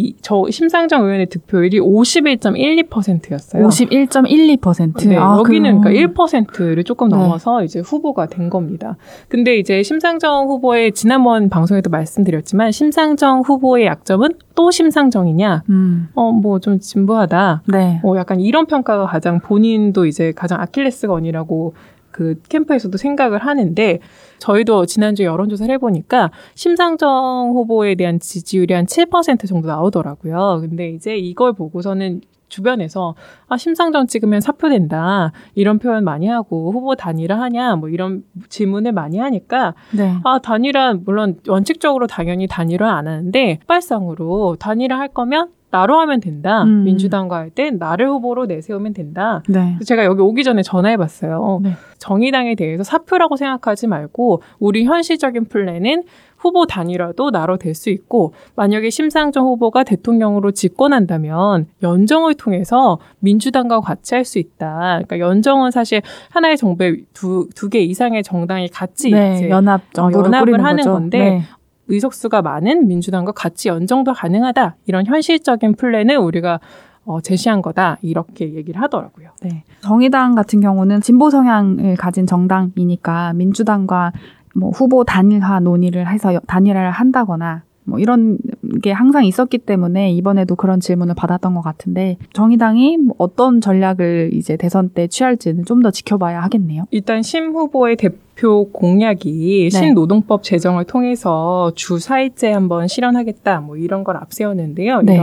[SPEAKER 2] 심상정 의원의 득표율이 51.12%였어요.
[SPEAKER 1] 51.12%.
[SPEAKER 2] 네, 여기는 그러니까 1%를 조금 넘어서 이제 후보가 된 겁니다. 근데 이제 심상정 후보의 지난번 방송에도 말씀드렸지만 심상정 후보의 약점은 또 심상정이냐? 뭐 좀 진부하다.
[SPEAKER 1] 네.
[SPEAKER 2] 약간 이런 평가가 본인도 이제 가장 아킬레스건이라고 그 캠프에서도 생각을 하는데 저희도 지난주에 여론조사를 해보니까 심상정 후보에 대한 지지율이 한 7% 정도 나오더라고요. 근데 이제 이걸 보고서는 주변에서 심상정 찍으면 사표된다 이런 표현 많이 하고 후보 단일화 하냐 뭐 이런 질문을 많이 하니까
[SPEAKER 1] 네.
[SPEAKER 2] 단일화 물론 원칙적으로 당연히 단일화 안 하는데 발상으로 단일화 할 거면 나로 하면 된다. 민주당과 할 때 나를 후보로 내세우면 된다.
[SPEAKER 1] 네.
[SPEAKER 2] 제가 여기 오기 전에 전화해봤어요.
[SPEAKER 1] 네.
[SPEAKER 2] 정의당에 대해서 사표라고 생각하지 말고 우리 현실적인 플랜은 후보 단일화도 나로 될 수 있고 만약에 심상정 후보가 대통령으로 집권한다면 연정을 통해서 민주당과 같이 할 수 있다. 그러니까 연정은 사실 하나의 정부에 두 개 이상의 정당이 같이 이제 연합을 하는 거죠. 건데
[SPEAKER 1] 네.
[SPEAKER 2] 의석수가 많은 민주당과 같이 연정도 가능하다. 이런 현실적인 플랜을 우리가 제시한 거다. 이렇게 얘기를 하더라고요.
[SPEAKER 1] 네. 정의당 같은 경우는 진보 성향을 가진 정당이니까 민주당과 뭐 후보 단일화 논의를 해서 단일화를 한다거나 뭐 이런 게 항상 있었기 때문에 이번에도 그런 질문을 받았던 것 같은데 정의당이 뭐 어떤 전략을 이제 대선 때 취할지는 좀 더 지켜봐야 하겠네요.
[SPEAKER 2] 일단 심 후보의 대표 공약이 신노동법 제정을 통해서 주 4일제 한번 실현하겠다 뭐 이런 걸 앞세웠는데요.
[SPEAKER 1] 네.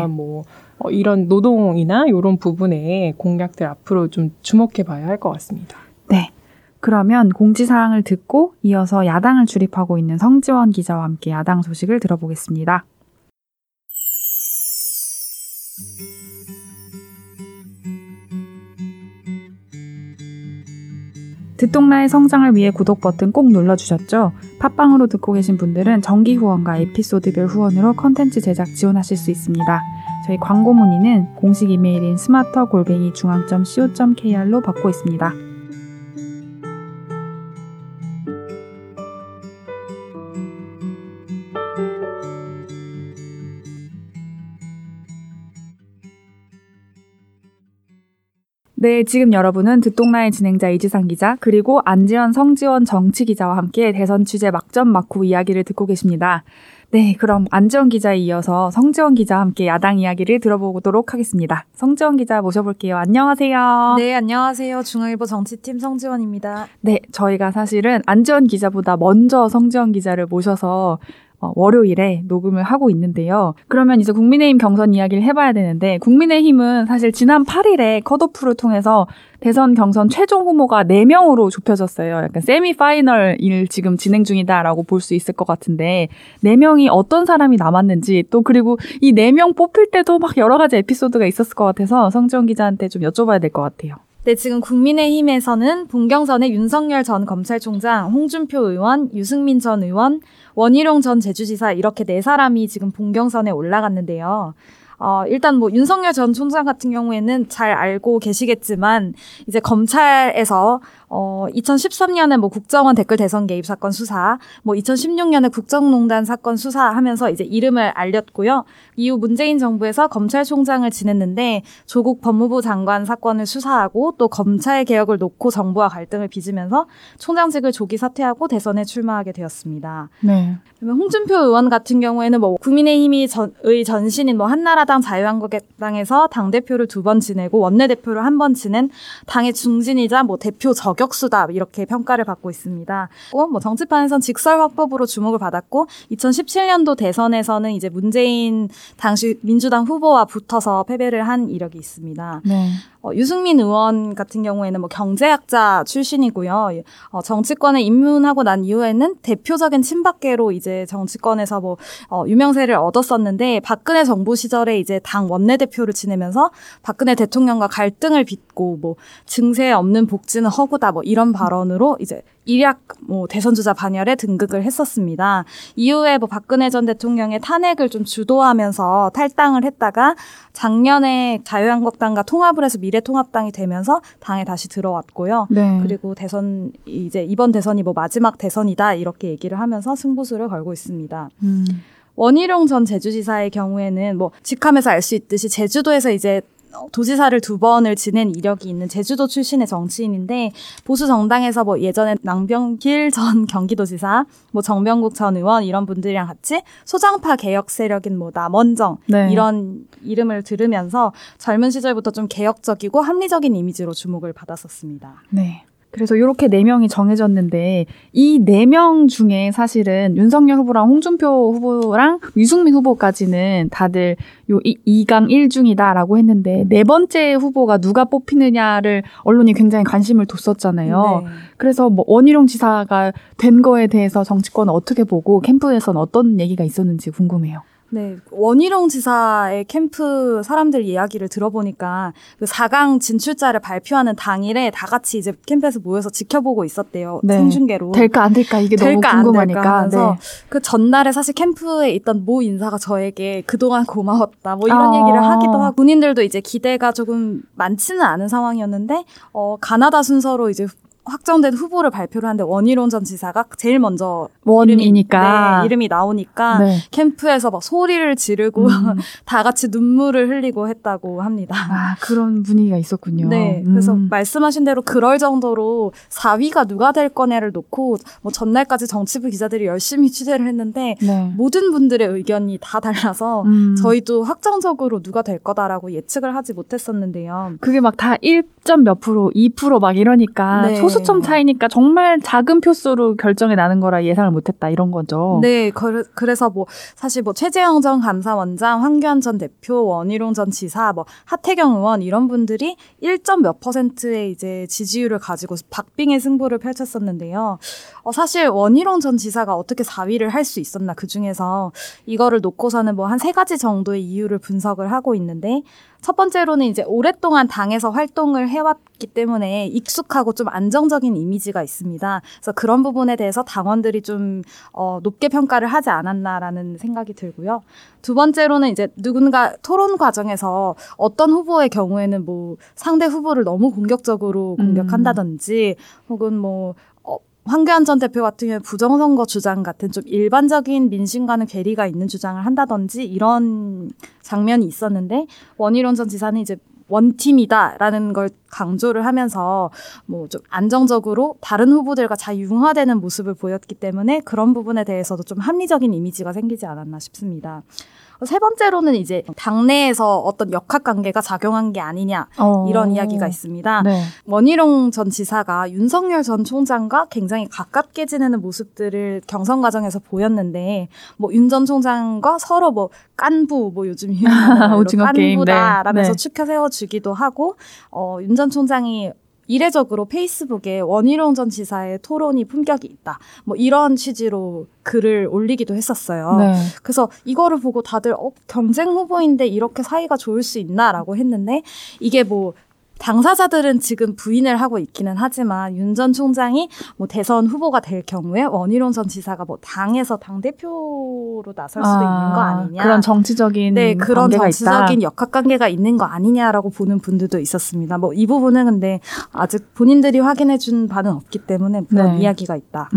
[SPEAKER 2] 이런 노동이나 이런 부분에 공약들 앞으로 좀 주목해 봐야 할 것 같습니다.
[SPEAKER 1] 네. 그러면 공지사항을 듣고 이어서 야당을 출입하고 있는 성지원 기자와 함께 야당 소식을 들어보겠습니다. 듣동나의 성장을 위해 구독 버튼 꼭 눌러주셨죠? 팟빵으로 듣고 계신 분들은 정기 후원과 에피소드별 후원으로 컨텐츠 제작 지원하실 수 있습니다. 저희 광고 문의는 공식 이메일인 smarter@중앙.co.kr로 받고 있습니다. 네, 지금 여러분은 듣동라의 진행자 이지상 기자 그리고 안지연, 성지원 정치기자와 함께 대선 취재 막전 막후 이야기를 듣고 계십니다. 네, 그럼 안지원 기자에 이어서 성지원 기자와 함께 야당 이야기를 들어보도록 하겠습니다. 성지원 기자 모셔볼게요. 안녕하세요.
[SPEAKER 3] 네, 안녕하세요. 중앙일보 정치팀 성지원입니다.
[SPEAKER 1] 네, 저희가 사실은 안지원 기자보다 먼저 성지원 기자를 모셔서 월요일에 녹음을 하고 있는데요. 그러면 이제 국민의힘 경선 이야기를 해봐야 되는데 국민의힘은 사실 지난 8일에 컷오프를 통해서 대선 경선 최종 후보가 4명으로 좁혀졌어요. 약간 세미파이널을 지금 진행 중이다라고 볼 수 있을 것 같은데 4명이 어떤 사람이 남았는지 또 그리고 이 4명 뽑힐 때도 막 여러 가지 에피소드가 있었을 것 같아서 성지원 기자한테 좀 여쭤봐야 될 것 같아요.
[SPEAKER 3] 네, 지금 국민의힘에서는 본경선에 윤석열 전 검찰총장, 홍준표 의원, 유승민 전 의원, 원희룡 전 제주지사 이렇게 4사람이 지금 본경선에 올라갔는데요. 일단 뭐 윤석열 전 총장 같은 경우에는 잘 알고 계시겠지만 이제 검찰에서 2013년에 뭐 국정원 댓글 대선 개입 사건 수사, 뭐 2016년에 국정농단 사건 수사하면서 이제 이름을 알렸고요. 이후 문재인 정부에서 검찰총장을 지냈는데 조국 법무부 장관 사건을 수사하고 또 검찰 개혁을 놓고 정부와 갈등을 빚으면서 총장직을 조기 사퇴하고 대선에 출마하게 되었습니다.
[SPEAKER 1] 네.
[SPEAKER 3] 그러면 홍준표 의원 같은 경우에는 뭐 국민의힘의 전신인 뭐 한나라당 자유한국당에서 당대표를 2번 지내고 원내대표를 1번 지낸 당의 중진이자 뭐 대표 저격수다 이렇게 평가를 받고 있습니다. 뭐 정치판에선 직설 화법으로 주목을 받았고 2017년도 대선에서는 이제 문재인 당시 민주당 후보와 붙어서 패배를 한 이력이 있습니다.
[SPEAKER 1] 네.
[SPEAKER 3] 유승민 의원 같은 경우에는 뭐 경제학자 출신이고요. 정치권에 입문하고 난 이후에는 대표적인 친박계로 이제 정치권에서 뭐 유명세를 얻었었는데 박근혜 정부 시절에 이제 당 원내대표를 지내면서 박근혜 대통령과 갈등을 빚고 뭐 증세 없는 복지는 허구다 뭐 이런 발언으로 이제 일약 뭐 대선 주자 반열에 등극을 했었습니다. 이후에 뭐 박근혜 전 대통령의 탄핵을 좀 주도하면서 탈당을 했다가 작년에 자유한국당과 통합을 해서 미래통합당이 되면서 당에 다시 들어왔고요.
[SPEAKER 1] 네.
[SPEAKER 3] 그리고 대선 이제 이번 대선이 뭐 마지막 대선이다 이렇게 얘기를 하면서 승부수를 걸고 있습니다. 원희룡 전 제주지사의 경우에는 뭐 직함에서 알 수 있듯이 제주도에서 이제 도지사를 2번을 지낸 이력이 있는 제주도 출신의 정치인인데 보수 정당에서 뭐 예전에 낭병길 전 경기도지사, 뭐 정병국 전 의원 이런 분들이랑 같이 소장파 개혁 세력인 뭐 남원정
[SPEAKER 1] 네.
[SPEAKER 3] 이런 이름을 들으면서 젊은 시절부터 좀 개혁적이고 합리적인 이미지로 주목을 받았었습니다.
[SPEAKER 1] 네. 그래서 이렇게 4명이 정해졌는데 이 4명 중에 사실은 윤석열 후보랑 홍준표 후보랑 유승민 후보까지는 다들 요 2강 1중이다라고 했는데 4번째 후보가 누가 뽑히느냐를 언론이 굉장히 관심을 뒀었잖아요.
[SPEAKER 3] 네.
[SPEAKER 1] 그래서 뭐 원희룡 지사가 된 거에 대해서 정치권은 어떻게 보고 캠프에서는 어떤 얘기가 있었는지 궁금해요.
[SPEAKER 3] 네, 원희룡 지사의 캠프 사람들 이야기를 들어보니까 그 4강 진출자를 발표하는 당일에 다 같이 이제 캠프에서 모여서 지켜보고 있었대요.
[SPEAKER 1] 네.
[SPEAKER 3] 생중계로.
[SPEAKER 1] 될까 안 될까 이게
[SPEAKER 3] 될까
[SPEAKER 1] 너무 궁금하니까.
[SPEAKER 3] 안 될까 하면서
[SPEAKER 1] 네.
[SPEAKER 3] 그 전날에 사실 캠프에 있던 모 인사가 저에게 그동안 고마웠다 뭐 이런 얘기를 하기도 하고 본인들도 이제 기대가 조금 많지는 않은 상황이었는데 가나다 순서로 이제 확정된 후보를 발표를 하는데 원희룡 전 지사가 제일 먼저
[SPEAKER 1] 원이니까
[SPEAKER 3] 이름이 나오니까
[SPEAKER 1] 네.
[SPEAKER 3] 캠프에서 막 소리를 지르고 다 같이 눈물을 흘리고 했다고 합니다.
[SPEAKER 1] 아, 그런 분위기가 있었군요.
[SPEAKER 3] 네, 그래서 말씀하신 대로 그럴 정도로 4위가 누가 될 거냐를 놓고 뭐 전날까지 정치부 기자들이 열심히 취재를 했는데
[SPEAKER 1] 네.
[SPEAKER 3] 모든 분들의 의견이 다 달라서 저희도 확정적으로 누가 될 거다라고 예측을 하지 못했었는데요.
[SPEAKER 1] 그게 막 다 1점 몇 프로, 2% 막 이러니까
[SPEAKER 3] 네.
[SPEAKER 1] 소수점 차이니까 정말 작은 표수로 결정이 나는 거라 예상을 못했다 이런 거죠.
[SPEAKER 3] 네, 그래서 뭐 사실 뭐 최재형 전 감사원장, 황교안 전 대표, 원희룡 전 지사, 뭐 하태경 의원 이런 분들이 1점 몇 %의 이제 지지율을 가지고 박빙의 승부를 펼쳤었는데요. 사실 원희룡 전 지사가 어떻게 4위를 할 수 있었나 그 중에서 이거를 놓고서는 뭐 한 3가지 정도의 이유를 분석을 하고 있는데. 첫 번째로는 이제 오랫동안 당에서 활동을 해왔기 때문에 익숙하고 좀 안정적인 이미지가 있습니다. 그래서 그런 부분에 대해서 당원들이 좀 높게 평가를 하지 않았나라는 생각이 들고요. 두 번째로는 이제 누군가 토론 과정에서 어떤 후보의 경우에는 뭐 상대 후보를 너무 공격적으로 공격한다든지 혹은 뭐 황교안 전 대표 같은 경우는 부정선거 주장 같은 좀 일반적인 민심과는 괴리가 있는 주장을 한다든지 이런 장면이 있었는데 원희룡 전 지사는 이제 원팀이다라는 걸 강조를 하면서 뭐 좀 안정적으로 다른 후보들과 잘 융화되는 모습을 보였기 때문에 그런 부분에 대해서도 좀 합리적인 이미지가 생기지 않았나 싶습니다. 세 번째로는 이제 당내에서 어떤 역학관계가 작용한 게 아니냐 이런 이야기가 있습니다.
[SPEAKER 1] 네.
[SPEAKER 3] 원희룡 전 지사가 윤석열 전 총장과 굉장히 가깝게 지내는 모습들을 경선 과정에서 보였는데 뭐 윤 전 총장과 서로 뭐 깐부 뭐 요즘 유행하는
[SPEAKER 1] 오징어 게임,
[SPEAKER 3] 깐부다라면서
[SPEAKER 1] 네.
[SPEAKER 3] 추켜 세워주기도 하고 윤 전 총장이 이례적으로 페이스북에 원희룡 전 지사의 토론이 품격이 있다. 뭐 이런 취지로 글을 올리기도 했었어요.
[SPEAKER 1] 네.
[SPEAKER 3] 그래서 이거를 보고 다들 경쟁 후보인데 이렇게 사이가 좋을 수 있나라고 했는데 이게 뭐 당사자들은 지금 부인을 하고 있기는 하지만 윤 전 총장이 뭐 대선 후보가 될 경우에 원희룡 전 지사가 뭐 당에서 당대표로 나설 수도 있는 거 아니냐.
[SPEAKER 1] 그런 정치적인
[SPEAKER 3] 그런
[SPEAKER 1] 관계가
[SPEAKER 3] 정치적인
[SPEAKER 1] 있다.
[SPEAKER 3] 역학관계가 있는 거 아니냐라고 보는 분들도 있었습니다. 뭐 이 부분은 근데 아직 본인들이 확인해 준 바는 없기 때문에 그런
[SPEAKER 1] 네.
[SPEAKER 3] 이야기가 있다.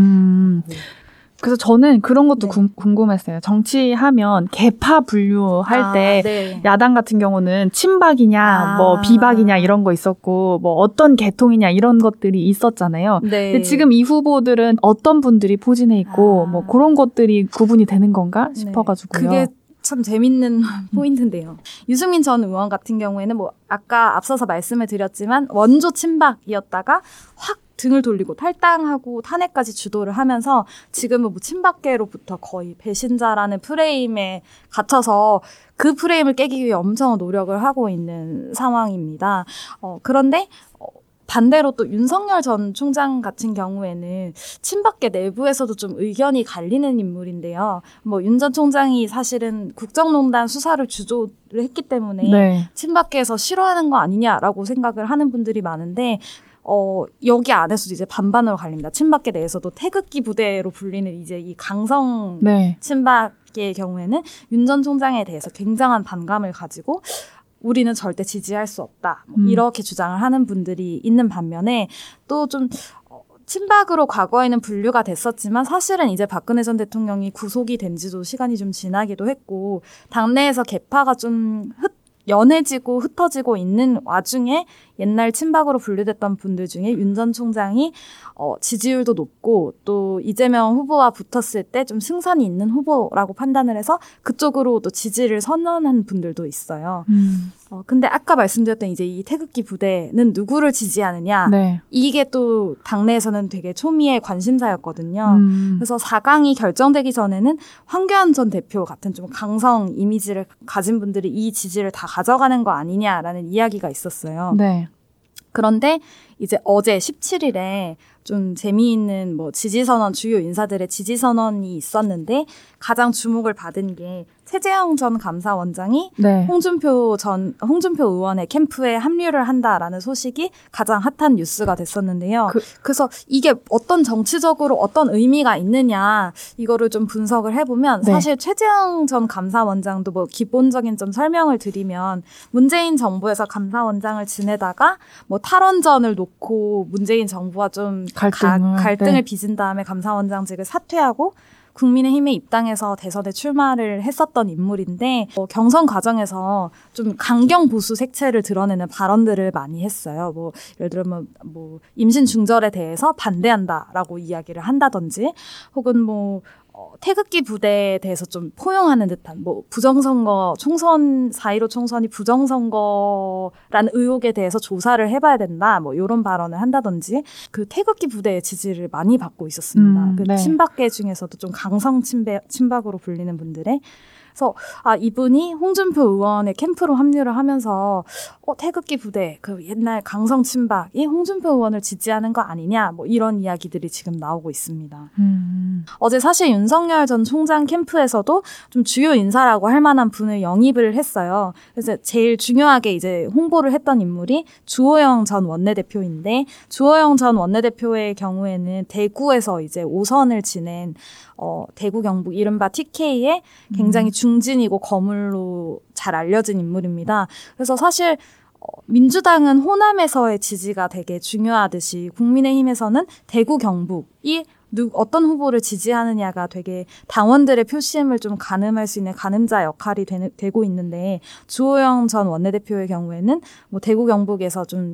[SPEAKER 1] 그래서 저는 그런 것도
[SPEAKER 3] 네.
[SPEAKER 1] 궁금했어요. 정치하면 계파 분류할 때
[SPEAKER 3] 네.
[SPEAKER 1] 야당 같은 경우는 친박이냐, 뭐 비박이냐 이런 거 있었고, 뭐 어떤 계통이냐 이런 것들이 있었잖아요.
[SPEAKER 3] 네.
[SPEAKER 1] 근데 지금 이 후보들은 어떤 분들이 포진해 있고, 뭐 그런 것들이 구분이 되는 건가 싶어가지고요.
[SPEAKER 3] 그게 참 재밌는 포인트인데요. 유승민 전 의원 같은 경우에는 뭐 아까 앞서서 말씀을 드렸지만 원조 친박이었다가 확 등을 돌리고 탈당하고 탄핵까지 주도를 하면서 지금은 뭐 친박계로부터 거의 배신자라는 프레임에 갇혀서 그 프레임을 깨기 위해 엄청 노력을 하고 있는 상황입니다. 그런데 반대로 또 윤석열 전 총장 같은 경우에는 친박계 내부에서도 좀 의견이 갈리는 인물인데요. 뭐 윤 전 총장이 사실은 국정농단 수사를 주도를 했기 때문에
[SPEAKER 1] 네.
[SPEAKER 3] 친박계에서 싫어하는 거 아니냐라고 생각을 하는 분들이 많은데 여기 안에서도 이제 반반으로 갈립니다. 친박계 내에서도 태극기 부대로 불리는 이제 이 강성
[SPEAKER 1] 네.
[SPEAKER 3] 친박계의 경우에는 윤 전 총장에 대해서 굉장한 반감을 가지고 우리는 절대 지지할 수 없다. 이렇게 주장을 하는 분들이 있는 반면에 또 좀 친박으로 과거에는 분류가 됐었지만 사실은 이제 박근혜 전 대통령이 구속이 된 지도 시간이 좀 지나기도 했고 당내에서 계파가 좀 연해지고 흩어지고 있는 와중에 옛날 친박으로 분류됐던 분들 중에 윤 전 총장이 지지율도 높고 또 이재명 후보와 붙었을 때 좀 승산이 있는 후보라고 판단을 해서 그쪽으로 또 지지를 선언한 분들도 있어요. 근데 아까 말씀드렸던 이제 이 태극기 부대는 누구를 지지하느냐
[SPEAKER 1] 네.
[SPEAKER 3] 이게 또 당내에서는 되게 초미의 관심사였거든요. 그래서 4강이 결정되기 전에는 황교안 전 대표 같은 좀 강성 이미지를 가진 분들이 이 지지를 다 가져가는 거 아니냐라는 이야기가 있었어요.
[SPEAKER 1] 네.
[SPEAKER 3] 그런데 이제 어제 17일에 좀 재미있는 뭐 지지선언, 주요 인사들의 지지선언이 있었는데 가장 주목을 받은 게 최재형 전 감사원장이
[SPEAKER 1] 네.
[SPEAKER 3] 홍준표 의원의 캠프에 합류를 한다라는 소식이 가장 핫한 뉴스가 됐었는데요. 그래서 이게 어떤 정치적으로 어떤 의미가 있느냐 이거를 좀 분석을 해보면
[SPEAKER 1] 네.
[SPEAKER 3] 사실 최재형 전 감사원장도 뭐 기본적인 좀 설명을 드리면 문재인 정부에서 감사원장을 지내다가 뭐 탈원전을 놓고 문재인 정부와 좀 갈등을
[SPEAKER 1] 네.
[SPEAKER 3] 빚은 다음에 감사원장직을 사퇴하고 국민의힘에 입당해서 대선에 출마를 했었던 인물인데 경선 과정에서 좀 강경 보수 색채를 드러내는 발언들을 많이 했어요. 뭐 예를 들면 뭐 임신 중절에 대해서 반대한다라고 이야기를 한다든지 혹은 뭐 태극기 부대에 대해서 좀 포용하는 듯한 뭐 부정선거 총선 4.15 총선이 부정선거라는 의혹에 대해서 조사를 해봐야 된다 뭐 이런 발언을 한다든지 그 태극기 부대의 지지를 많이 받고 있었습니다. 그
[SPEAKER 1] 네.
[SPEAKER 3] 친박계 중에서도 좀 강성 친박으로 불리는 분들의 그래서 이분이 홍준표 의원의 캠프로 합류를 하면서 태극기 부대 그 옛날 강성 친박이 홍준표 의원을 지지하는 거 아니냐 뭐 이런 이야기들이 지금 나오고 있습니다. 어제 사실 윤석열 전 총장 캠프에서도 좀 주요 인사라고 할 만한 분을 영입을 했어요. 그래서 제일 중요하게 이제 홍보를 했던 인물이 주호영 전 원내대표인데 주호영 전 원내대표의 경우에는 대구에서 이제 5선을 지낸 대구 경북 이른바 TK의 굉장히 중진이고 거물로 잘 알려진 인물입니다. 그래서 사실 민주당은 호남에서의 지지가 되게 중요하듯이 국민의힘에서는 대구 경북이 어떤 후보를 지지하느냐가 되게 당원들의 표심을 좀 가늠할 수 있는 가늠자 역할이 되고 있는데 주호영 전 원내대표의 경우에는 뭐 대구 경북에서 좀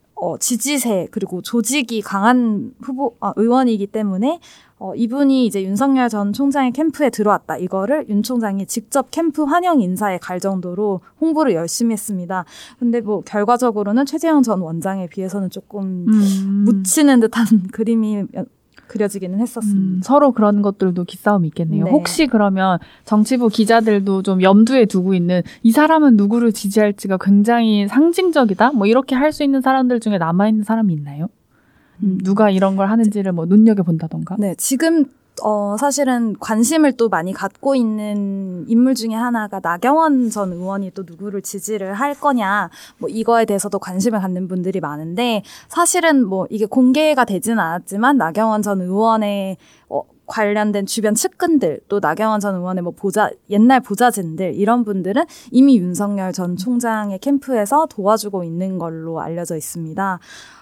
[SPEAKER 3] 지지세 그리고 조직이 강한 의원이기 때문에 이분이 이제 윤석열 전 총장의 캠프에 들어왔다. 이거를 윤 총장이 직접 캠프 환영 인사에 갈 정도로 홍보를 열심히 했습니다. 근데 뭐 결과적으로는 최재형 전 원장에 비해서는 조금 묻히는 듯한 그림이 그려지기는 했었습니다.
[SPEAKER 1] 서로 그런 것들도 기싸움이 있겠네요.
[SPEAKER 3] 네.
[SPEAKER 1] 혹시 그러면 정치부 기자들도 좀 염두에 두고 있는 이 사람은 누구를 지지할지가 굉장히 상징적이다? 뭐 이렇게 할 수 있는 사람들 중에 남아있는 사람이 있나요? 누가 이런 걸 하는지를 뭐 눈여겨본다던가?
[SPEAKER 3] 네, 지금 사실은 관심을 또 많이 갖고 있는 인물 중에 하나가 나경원 전 의원이 또 누구를 지지를 할 거냐, 뭐 이거에 대해서도 관심을 갖는 분들이 많은데 사실은 뭐 이게 공개가 되지는 않았지만 나경원 전 의원의 관련된 주변 측근들 또 나경원 전 의원의 뭐 옛날 보좌진들 이런 분들은 이미 윤석열 전 총장의 캠프에서 도와주고 있는 걸로 알려져 있습니다.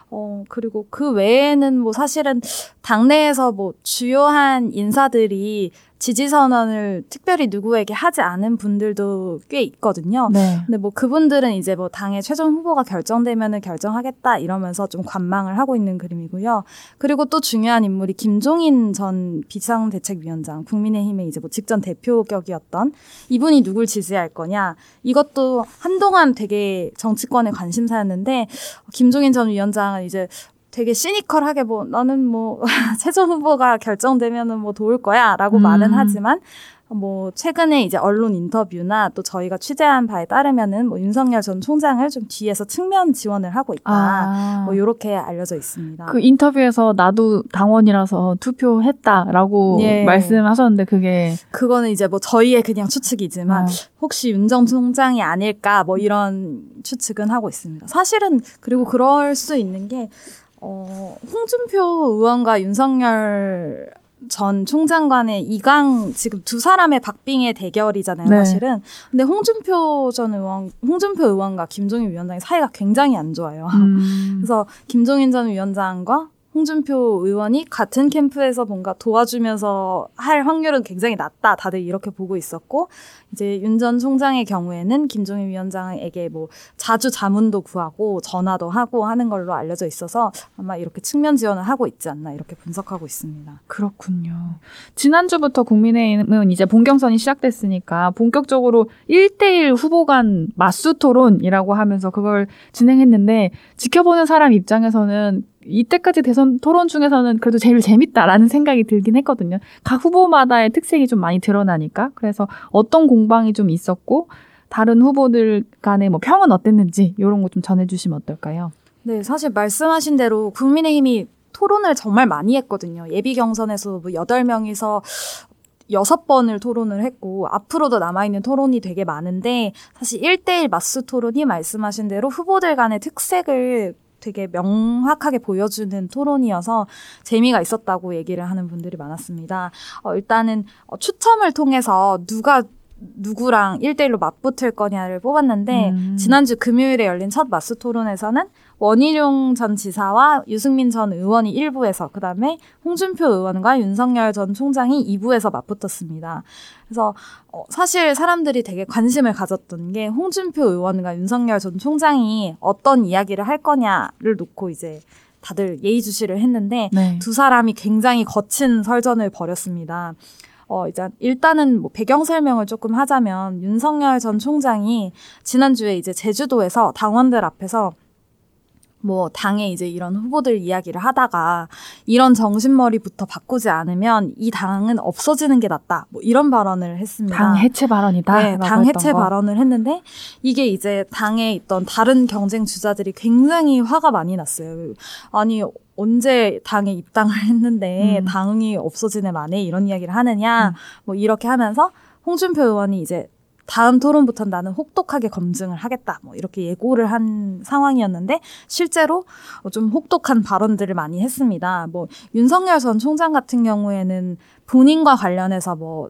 [SPEAKER 3] 그리고 그 외에는 뭐 사실은 당내에서 뭐 주요한 인사들이 지지선언을 특별히 누구에게 하지 않은 분들도 꽤 있거든요.
[SPEAKER 1] 네.
[SPEAKER 3] 근데 뭐 그분들은 이제 뭐 당의 최종 후보가 결정되면은 결정하겠다 이러면서 좀 관망을 하고 있는 그림이고요. 그리고 또 중요한 인물이 김종인 전 비상대책위원장, 국민의힘의 이제 뭐 직전 대표격이었던 이분이 누굴 지지할 거냐. 이것도 한동안 되게 정치권의 관심사였는데 김종인 전 위원장은 이제 되게 시니컬하게 뭐 나는 뭐 최종 후보가 결정되면은 뭐 도울 거야라고 말은 하지만 뭐 최근에 이제 언론 인터뷰나 또 저희가 취재한 바에 따르면은 뭐 윤석열 전 총장을 좀 뒤에서 측면 지원을 하고 있다. 뭐 이렇게 알려져 있습니다.
[SPEAKER 1] 그 인터뷰에서 나도 당원이라서 투표했다라고
[SPEAKER 3] 예.
[SPEAKER 1] 말씀하셨는데
[SPEAKER 3] 그거는 이제 뭐 저희의 그냥 추측이지만 혹시 윤 전 총장이 아닐까 뭐 이런 추측은 하고 있습니다. 사실은 그리고 그럴 수 있는 게 홍준표 의원과 윤석열 전 총장 간의 지금 두 사람의 박빙의 대결이잖아요,
[SPEAKER 1] 네.
[SPEAKER 3] 사실은. 근데 홍준표 의원과 김종인 위원장의 사이가 굉장히 안 좋아요. 그래서 김종인 전 위원장과 홍준표 의원이 같은 캠프에서 뭔가 도와주면서 할 확률은 굉장히 낮다. 다들 이렇게 보고 있었고, 이제 윤 전 총장의 경우에는 김종인 위원장에게 뭐 자주 자문도 구하고 전화도 하고 하는 걸로 알려져 있어서 아마 이렇게 측면 지원을 하고 있지 않나 이렇게 분석하고 있습니다.
[SPEAKER 1] 그렇군요. 지난주부터 국민의힘은 이제 본경선이 시작됐으니까 본격적으로 1대1 후보 간 맞수 토론이라고 하면서 그걸 진행했는데 지켜보는 사람 입장에서는 이때까지 대선 토론 중에서는 그래도 제일 재밌다라는 생각이 들긴 했거든요. 각 후보마다의 특색이 좀 많이 드러나니까. 그래서 어떤 공방이 좀 있었고 다른 후보들 간의 뭐 평은 어땠는지 이런 거 좀 전해주시면 어떨까요?
[SPEAKER 3] 네, 사실 말씀하신 대로 국민의힘이 토론을 정말 많이 했거든요. 예비 경선에서 뭐 8명이서 6번을 토론을 했고 앞으로도 남아있는 토론이 되게 많은데 사실 1대1 맞수 토론이 말씀하신 대로 후보들 간의 특색을 되게 명확하게 보여주는 토론이어서 재미가 있었다고 얘기를 하는 분들이 많았습니다. 일단은 추첨을 통해서 누구랑 1대1로 맞붙을 거냐를 뽑았는데 지난주 금요일에 열린 첫 맞수 토론에서는 원희룡 전 지사와 유승민 전 의원이 1부에서 그다음에 홍준표 의원과 윤석열 전 총장이 2부에서 맞붙었습니다. 그래서 사실 사람들이 되게 관심을 가졌던 게 홍준표 의원과 윤석열 전 총장이 어떤 이야기를 할 거냐를 놓고 이제 다들 예의주시를 했는데
[SPEAKER 1] 네.
[SPEAKER 3] 두 사람이 굉장히 거친 설전을 벌였습니다. 일단은 뭐 배경 설명을 조금 하자면 윤석열 전 총장이 지난주에 이제 제주도에서 당원들 앞에서 뭐 당에 이제 이런 후보들 이야기를 하다가 이런 정신머리부터 바꾸지 않으면 이 당은 없어지는 게 낫다. 뭐 이런 발언을 했습니다.
[SPEAKER 1] 당 해체 발언이다.
[SPEAKER 3] 네, 당 해체 발언을 했는데 이게 이제 당에 있던 다른 경쟁 주자들이 굉장히 화가 많이 났어요. 아니 언제 당에 입당을 했는데 당이 없어지네 만에 이런 이야기를 하느냐. 뭐 이렇게 하면서 홍준표 의원이 이제 다음 토론부터는 나는 혹독하게 검증을 하겠다. 뭐 이렇게 예고를 한 상황이었는데 실제로 좀 혹독한 발언들을 많이 했습니다. 뭐 윤석열 전 총장 같은 경우에는 본인과 관련해서 뭐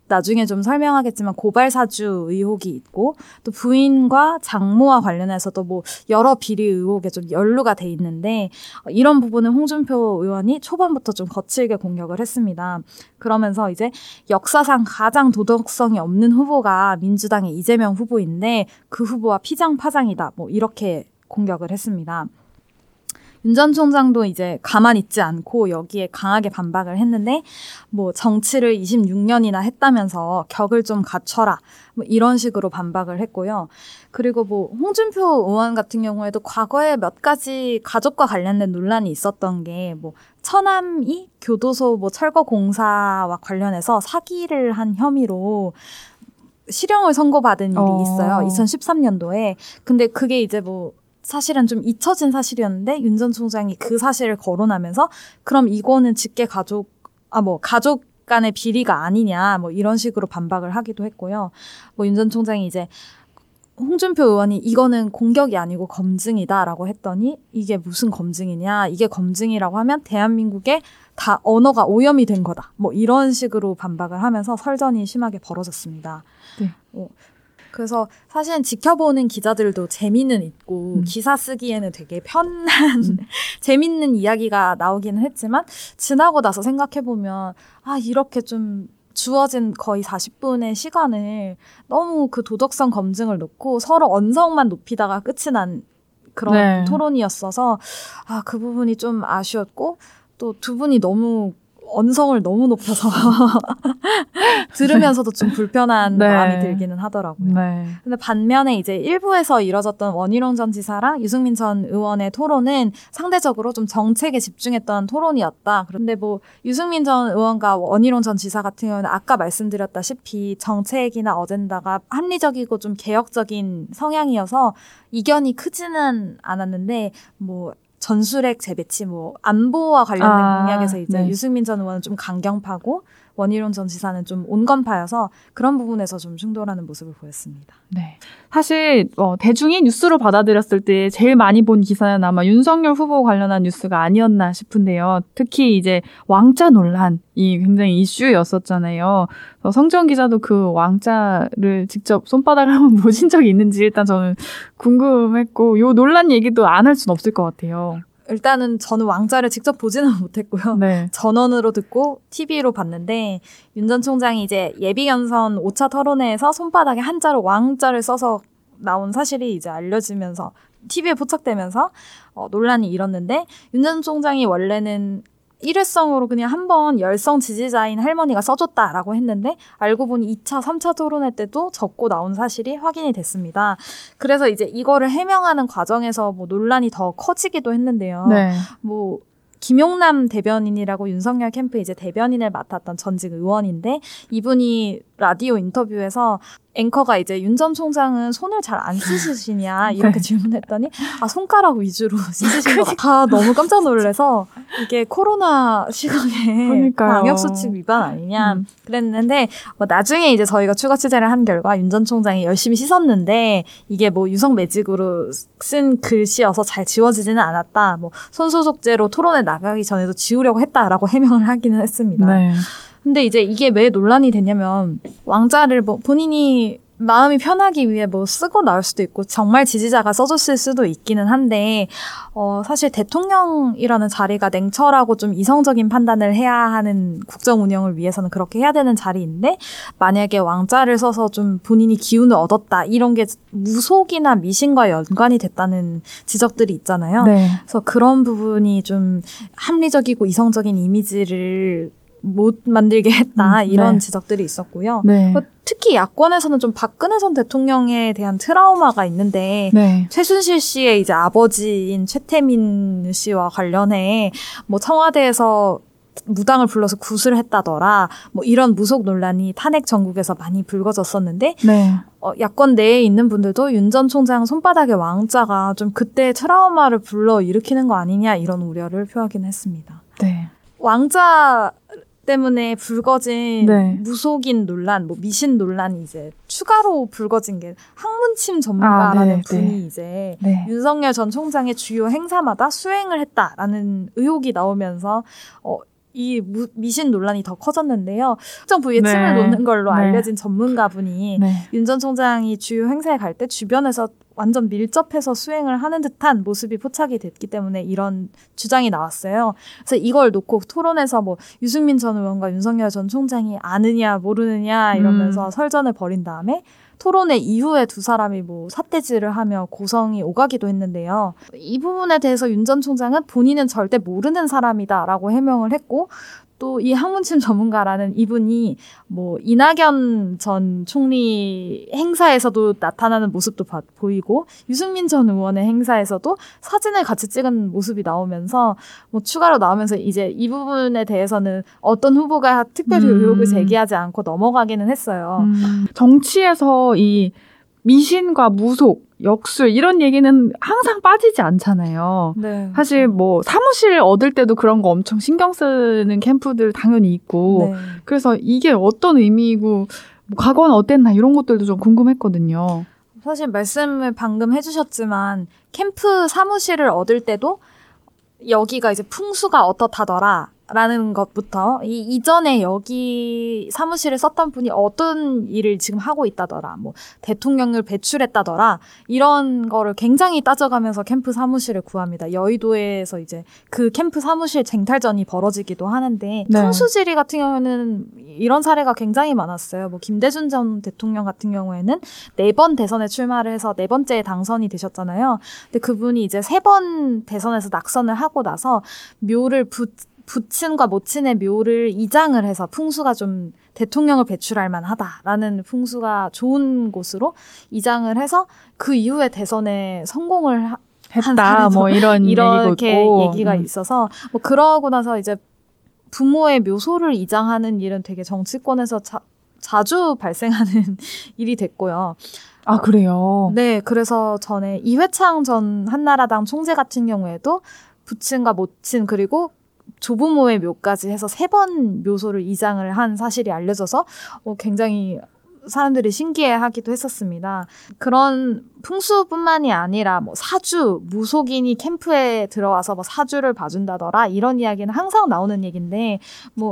[SPEAKER 3] 나중에 좀 설명하겠지만 고발 사주 의혹이 있고 또 부인과 장모와 관련해서도 뭐 여러 비리 의혹에 좀 연루가 돼 있는데 이런 부분은 홍준표 의원이 초반부터 좀 거칠게 공격을 했습니다. 그러면서 이제 역사상 가장 도덕성이 없는 후보가 민주당의 이재명 후보인데 그 후보와 피장파장이다. 뭐 이렇게 공격을 했습니다. 윤 전 총장도 이제 가만히 있지 않고 여기에 강하게 반박을 했는데 뭐 정치를 26년이나 했다면서 격을 좀 갖춰라 뭐 이런 식으로 반박을 했고요. 그리고 뭐 홍준표 의원 같은 경우에도 과거에 몇 가지 가족과 관련된 논란이 있었던 게 뭐 처남이 교도소 뭐 철거 공사와 관련해서 사기를 한 혐의로 실형을 선고받은 일이 있어요. 2013년도에. 근데 그게 이제 뭐 사실은 좀 잊혀진 사실이었는데 윤 전 총장이 그 사실을 거론하면서 그럼 이거는 직계 가족 간의 비리가 아니냐 뭐 이런 식으로 반박을 하기도 했고요. 뭐 윤 전 총장이 이제 홍준표 의원이 이거는 공격이 아니고 검증이다라고 했더니 이게 무슨 검증이냐 이게 검증이라고 하면 대한민국에 다 언어가 오염이 된 거다 뭐 이런 식으로 반박을 하면서 설전이 심하게 벌어졌습니다.
[SPEAKER 1] 네.
[SPEAKER 3] 그래서 사실은 지켜보는 기자들도 재미는 있고 기사 쓰기에는 되게 편한 재밌는 이야기가 나오기는 했지만 지나고 나서 생각해보면 이렇게 좀 주어진 거의 40분의 시간을 너무 그 도덕성 검증을 놓고 서로 언성만 높이다가 끝이 난 그런 토론이었어서 그 부분이 좀 아쉬웠고 또 두 분이 너무 언성을 너무 높여서 들으면서도 좀 불편한 마음이 들기는 하더라고요. 근데 반면에 이제 일부에서 이뤄졌던 원희룡 전 지사랑 유승민 전 의원의 토론은 상대적으로 좀 정책에 집중했던 토론이었다. 그런데 뭐 유승민 전 의원과 원희룡 전 지사 같은 경우는 아까 말씀드렸다시피 정책이나 어젠다가 합리적이고 좀 개혁적인 성향이어서 이견이 크지는 않았는데 뭐 전술핵 재배치, 뭐 안보와 관련된 공약에서 이제 유승민 전 의원은 좀 강경파고 원희룡 전 지사는 좀 온건파여서 그런 부분에서 좀 충돌하는 모습을 보였습니다.
[SPEAKER 1] 네. 사실 대중이 뉴스로 받아들였을 때 제일 많이 본 기사는 아마 윤석열 후보 관련한 뉴스가 아니었나 싶은데요. 특히 이제 왕자 논란이 굉장히 이슈였었잖아요. 성지원 기자도 그 왕자를 직접 손바닥을 한번 보신 적이 있는지 일단 저는 궁금했고 요 논란 얘기도 안 할 수는 없을 것 같아요.
[SPEAKER 3] 일단은 저는 왕자를 직접 보지는 못했고요. 전원으로 듣고 TV로 봤는데 윤 전 총장이 이제 예비연선 5차 토론회에서 손바닥에 한자로 왕자를 써서 나온 사실이 이제 알려지면서 TV에 포착되면서 논란이 일었는데 윤 전 총장이 원래는 일회성으로 그냥 한번 열성 지지자인 할머니가 써줬다라고 했는데 알고 보니 2차, 3차 토론회 때도 적고 나온 사실이 확인이 됐습니다. 그래서 이제 이거를 해명하는 과정에서 뭐 논란이 더 커지기도 했는데요. 뭐 김용남 대변인이라고 윤석열 캠프 이제 대변인을 맡았던 전직 의원인데 이분이 라디오 인터뷰에서 앵커가 이제 윤 전 총장은 손을 잘 안 씻으시냐 이렇게 질문했더니 손가락 위주로 씻으신 것 같아. 너무 깜짝 놀라서 이게 코로나 시국에 방역수칙 위반 아니냐 그랬는데 뭐 나중에 이제 저희가 추가 취재를 한 결과 윤 전 총장이 열심히 씻었는데 이게 뭐 유성 매직으로 쓴 글씨여서 잘 지워지지는 않았다. 뭐 손소독제로 토론에 나가기 전에도 지우려고 했다라고 해명을 하기는 했습니다. 근데 이제 이게 왜 논란이 됐냐면 왕자를 뭐 본인이 마음이 편하기 위해 뭐 쓰고 나올 수도 있고 정말 지지자가 써줬을 수도 있기는 한데 사실 대통령이라는 자리가 냉철하고 좀 이성적인 판단을 해야 하는 국정 운영을 위해서는 그렇게 해야 되는 자리인데 만약에 왕자를 써서 좀 본인이 기운을 얻었다 이런 게 무속이나 미신과 연관이 됐다는 지적들이 있잖아요. 그래서 그런 부분이 좀 합리적이고 이성적인 이미지를 못 만들게 했다 이런 지적들이 있었고요. 특히 야권에서는 좀 박근혜 전 대통령에 대한 트라우마가 있는데 최순실 씨의 이제 아버지인 최태민 씨와 관련해 뭐 청와대에서 무당을 불러서 굿을 했다더라 뭐 이런 무속 논란이 탄핵 전국에서 많이 불거졌었는데 야권 내에 있는 분들도 윤 전 총장 손바닥의 왕자가 좀 그때 트라우마를 불러일으키는 거 아니냐 이런 우려를 표하긴 했습니다. 왕자 때문에 불거진 무속인 논란, 뭐 미신 논란이 이제 추가로 불거진 게 학문침 전문가라는 분이 이제 윤석열 전 총장의 주요 행사마다 수행을 했다라는 의혹이 나오면서 이 미신 논란이 더 커졌는데요. 특정 부위에
[SPEAKER 1] 네.
[SPEAKER 3] 침을 놓는 걸로
[SPEAKER 1] 네.
[SPEAKER 3] 알려진 전문가분이
[SPEAKER 1] 네.
[SPEAKER 3] 윤 전 총장이 주요 행사에 갈 때 주변에서 완전 밀접해서 수행을 하는 듯한 모습이 포착이 됐기 때문에 이런 주장이 나왔어요. 그래서 이걸 놓고 토론에서 뭐 유승민 전 의원과 윤석열 전 총장이 아느냐 모르느냐 이러면서 설전을 벌인 다음에 토론회 이후에 두 사람이 뭐 삿대질을 하며 고성이 오가기도 했는데요. 이 부분에 대해서 윤 전 총장은 본인은 절대 모르는 사람이다라고 해명을 했고 또 이 학문침 전문가라는 이분이 뭐 이낙연 전 총리 행사에서도 나타나는 모습도 보이고 유승민 전 의원의 행사에서도 사진을 같이 찍은 모습이 나오면서 뭐 추가로 나오면서 이제 이 부분에 대해서는 어떤 후보가 특별히 의혹을 제기하지 않고 넘어가기는 했어요.
[SPEAKER 1] 정치에서 이 미신과 무속, 역술 이런 얘기는 항상 빠지지 않잖아요.
[SPEAKER 3] 네.
[SPEAKER 1] 사실 뭐 사무실 얻을 때도 그런 거 엄청 신경 쓰는 캠프들 당연히 있고
[SPEAKER 3] 네.
[SPEAKER 1] 그래서 이게 어떤 의미이고 뭐 과거는 어땠나 이런 것들도 좀 궁금했거든요.
[SPEAKER 3] 사실 말씀을 방금 해주셨지만 캠프 사무실을 얻을 때도 여기가 이제 풍수가 어떻다더라 라는 것부터 이전에 여기 사무실을 썼던 분이 어떤 일을 지금 하고 있다더라 뭐 대통령을 배출했다더라 이런 거를 굉장히 따져가면서 캠프 사무실을 구합니다. 여의도에서 이제 그 캠프 사무실 쟁탈전이 벌어지기도 하는데
[SPEAKER 1] 네.
[SPEAKER 3] 풍수지리 같은 경우에는 이런 사례가 굉장히 많았어요. 뭐 김대중 전 대통령 같은 경우에는 4번 대선에 출마를 해서 4번째에 당선이 되셨잖아요. 근데 그분이 이제 3번 대선에서 낙선을 하고 나서 묘를 부친과 모친의 묘를 이장을 해서 풍수가 좀 대통령을 배출할 만하다라는 풍수가 좋은 곳으로 이장을 해서 그 이후에 대선에 성공을
[SPEAKER 1] 했다 뭐 이런
[SPEAKER 3] 이렇게
[SPEAKER 1] 얘기고
[SPEAKER 3] 얘기가 있어서 뭐 그러고 나서 이제 부모의 묘소를 이장하는 일은 되게 정치권에서 자주 발생하는 일이 됐고요.
[SPEAKER 1] 아 그래요?
[SPEAKER 3] 네, 그래서 전에 이회창 전 한나라당 총재 같은 경우에도 부친과 모친 그리고 조부모의 묘까지 해서 3번 묘소를 이장을 한 사실이 알려져서 굉장히 사람들이 신기해하기도 했었습니다. 그런 풍수뿐만이 아니라 뭐 사주, 무속인이 캠프에 들어와서 뭐 사주를 봐준다더라 이런 이야기는 항상 나오는 얘기인데 뭐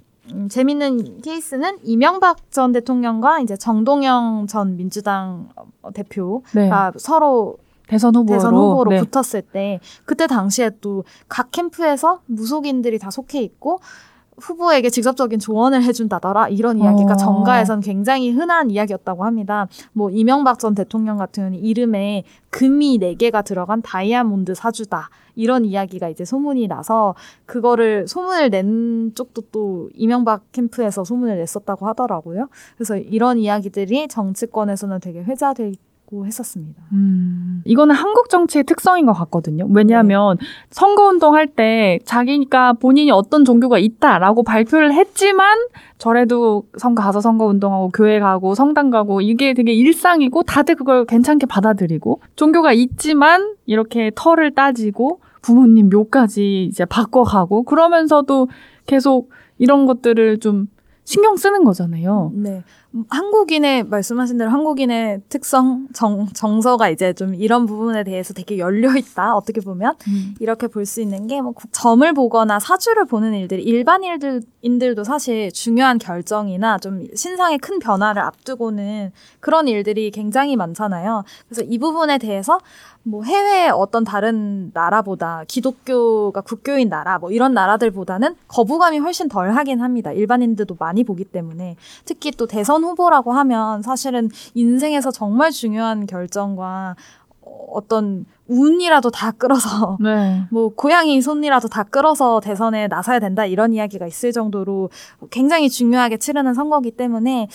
[SPEAKER 3] 재밌는 케이스는 이명박 전 대통령과 이제 정동영 전 민주당 대표가
[SPEAKER 1] 네.
[SPEAKER 3] 서로
[SPEAKER 1] 대선 후보로
[SPEAKER 3] 네. 붙었을 때 그때 당시에 또 각 캠프에서 무속인들이 다 속해 있고 후보에게 직접적인 조언을 해준다더라 이런 이야기가 정가에선 굉장히 흔한 이야기였다고 합니다. 뭐 이명박 전 대통령 같은 경우는 이름에 금이 4개가 들어간 다이아몬드 사주다 이런 이야기가 이제 소문이 나서 그거를 소문을 낸 쪽도 또 이명박 캠프에서 소문을 냈었다고 하더라고요. 그래서 이런 이야기들이 정치권에서는 되게 회자되고 했었습니다.
[SPEAKER 1] 이거는 한국 정치의 특성인 것 같거든요. 왜냐하면 선거운동 할 때 자기가 본인이 어떤 종교가 있다라고 발표를 했지만 저래도 선거 가서 선거운동하고 교회 가고 성당 가고 이게 되게 일상이고 다들 그걸 괜찮게 받아들이고 종교가 있지만 이렇게 털을 따지고 부모님 묘까지 이제 바꿔가고 그러면서도 계속 이런 것들을 좀 신경 쓰는 거잖아요.
[SPEAKER 3] 네. 한국인의 말씀하신 대로 한국인의 특성, 정서가 이제 좀 이런 부분에 대해서 되게 열려있다. 어떻게 보면 이렇게 볼 수 있는 게 뭐 점을 보거나 사주를 보는 일들이 일반인들도 사실 중요한 결정이나 좀 신상의 큰 변화를 앞두고는 그런 일들이 굉장히 많잖아요. 그래서 이 부분에 대해서 뭐 해외의 어떤 다른 나라보다 기독교가 국교인 나라 뭐 이런 나라들보다는 거부감이 훨씬 덜 하긴 합니다. 일반인들도 많이 보기 때문에 특히 또 대선 후보라고 하면 사실은 인생에서 정말 중요한 결정과 어떤 운이라도 다 끌어서
[SPEAKER 1] 네.
[SPEAKER 3] 뭐 고양이 손이라도 다 끌어서 대선에 나서야 된다 이런 이야기가 있을 정도로 굉장히 중요하게 치르는 선거이기 때문에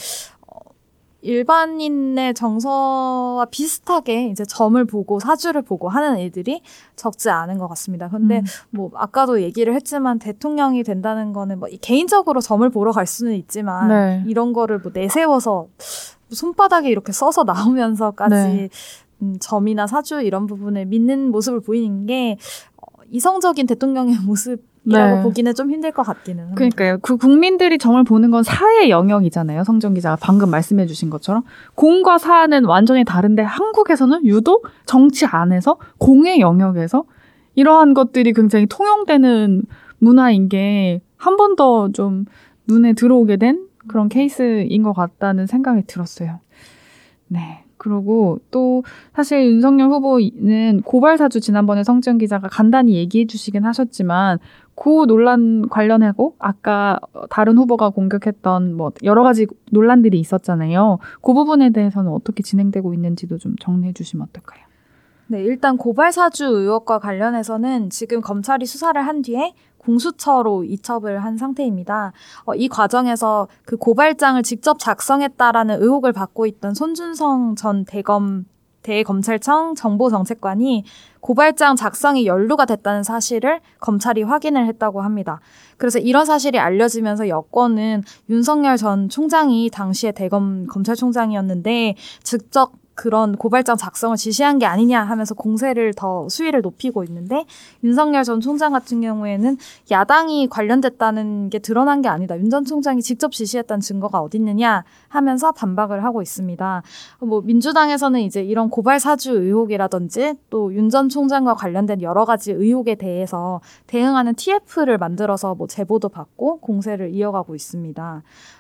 [SPEAKER 3] 일반인의 정서와 비슷하게 이제 점을 보고 사주를 보고 하는 일들이 적지 않은 것 같습니다. 근데 뭐 아까도 얘기를 했지만 대통령이 된다는 거는 뭐 개인적으로 점을 보러 갈 수는 있지만
[SPEAKER 1] 네.
[SPEAKER 3] 이런 거를 뭐 내세워서 손바닥에 이렇게 써서 나오면서까지
[SPEAKER 1] 네.
[SPEAKER 3] 점이나 사주 이런 부분을 믿는 모습을 보이는 게 이성적인 대통령의 모습이라고
[SPEAKER 1] 네.
[SPEAKER 3] 보기는 좀 힘들 것 같기는 합니다.
[SPEAKER 1] 그러니까요. 그 국민들이 점을 보는 건 사의 영역이잖아요. 성정 기자가 방금 말씀해 주신 것처럼. 공과 사는 완전히 다른데 한국에서는 유독 정치 안에서 공의 영역에서 이러한 것들이 굉장히 통용되는 문화인 게 한 번 더 좀 눈에 들어오게 된 그런 케이스인 것 같다는 생각이 들었어요. 네. 그리고 또 사실 윤석열 후보는 고발 사주 지난번에 성지연 기자가 간단히 얘기해 주시긴 하셨지만 그 논란 관련하고 아까 다른 후보가 공격했던 뭐 여러 가지 논란들이 있었잖아요. 그 부분에 대해서는 어떻게 진행되고 있는지도 좀 정리해 주시면 어떨까요?
[SPEAKER 3] 네, 일단 고발사주 의혹과 관련해서는 지금 검찰이 수사를 한 뒤에 공수처로 이첩을 한 상태입니다. 이 과정에서 그 고발장을 직접 작성했다라는 의혹을 받고 있던 손준성 전 대검찰청 정보정책관이 고발장 작성이 연루가 됐다는 사실을 검찰이 확인을 했다고 합니다. 그래서 이런 사실이 알려지면서 여권은 윤석열 전 총장이 당시에 대검 검찰총장이었는데 직접 그런 고발장 작성을 지시한 게 아니냐 하면서 공세를 더 수위를 높이고 있는데 윤석열 전 총장 같은 경우에는 야당이 관련됐다는 게 드러난 게 아니다. 윤 전 총장이 직접 지시했다는 증거가 어디 있느냐 하면서 반박을 하고 있습니다. 뭐 민주당에서는 이제 이런 고발 사주 의혹이라든지 또 윤 전 총장과 관련된 여러 가지 의혹에 대해서 대응하는 TF를 만들어서 뭐 제보도 받고 공세를 이어가고 있습니다.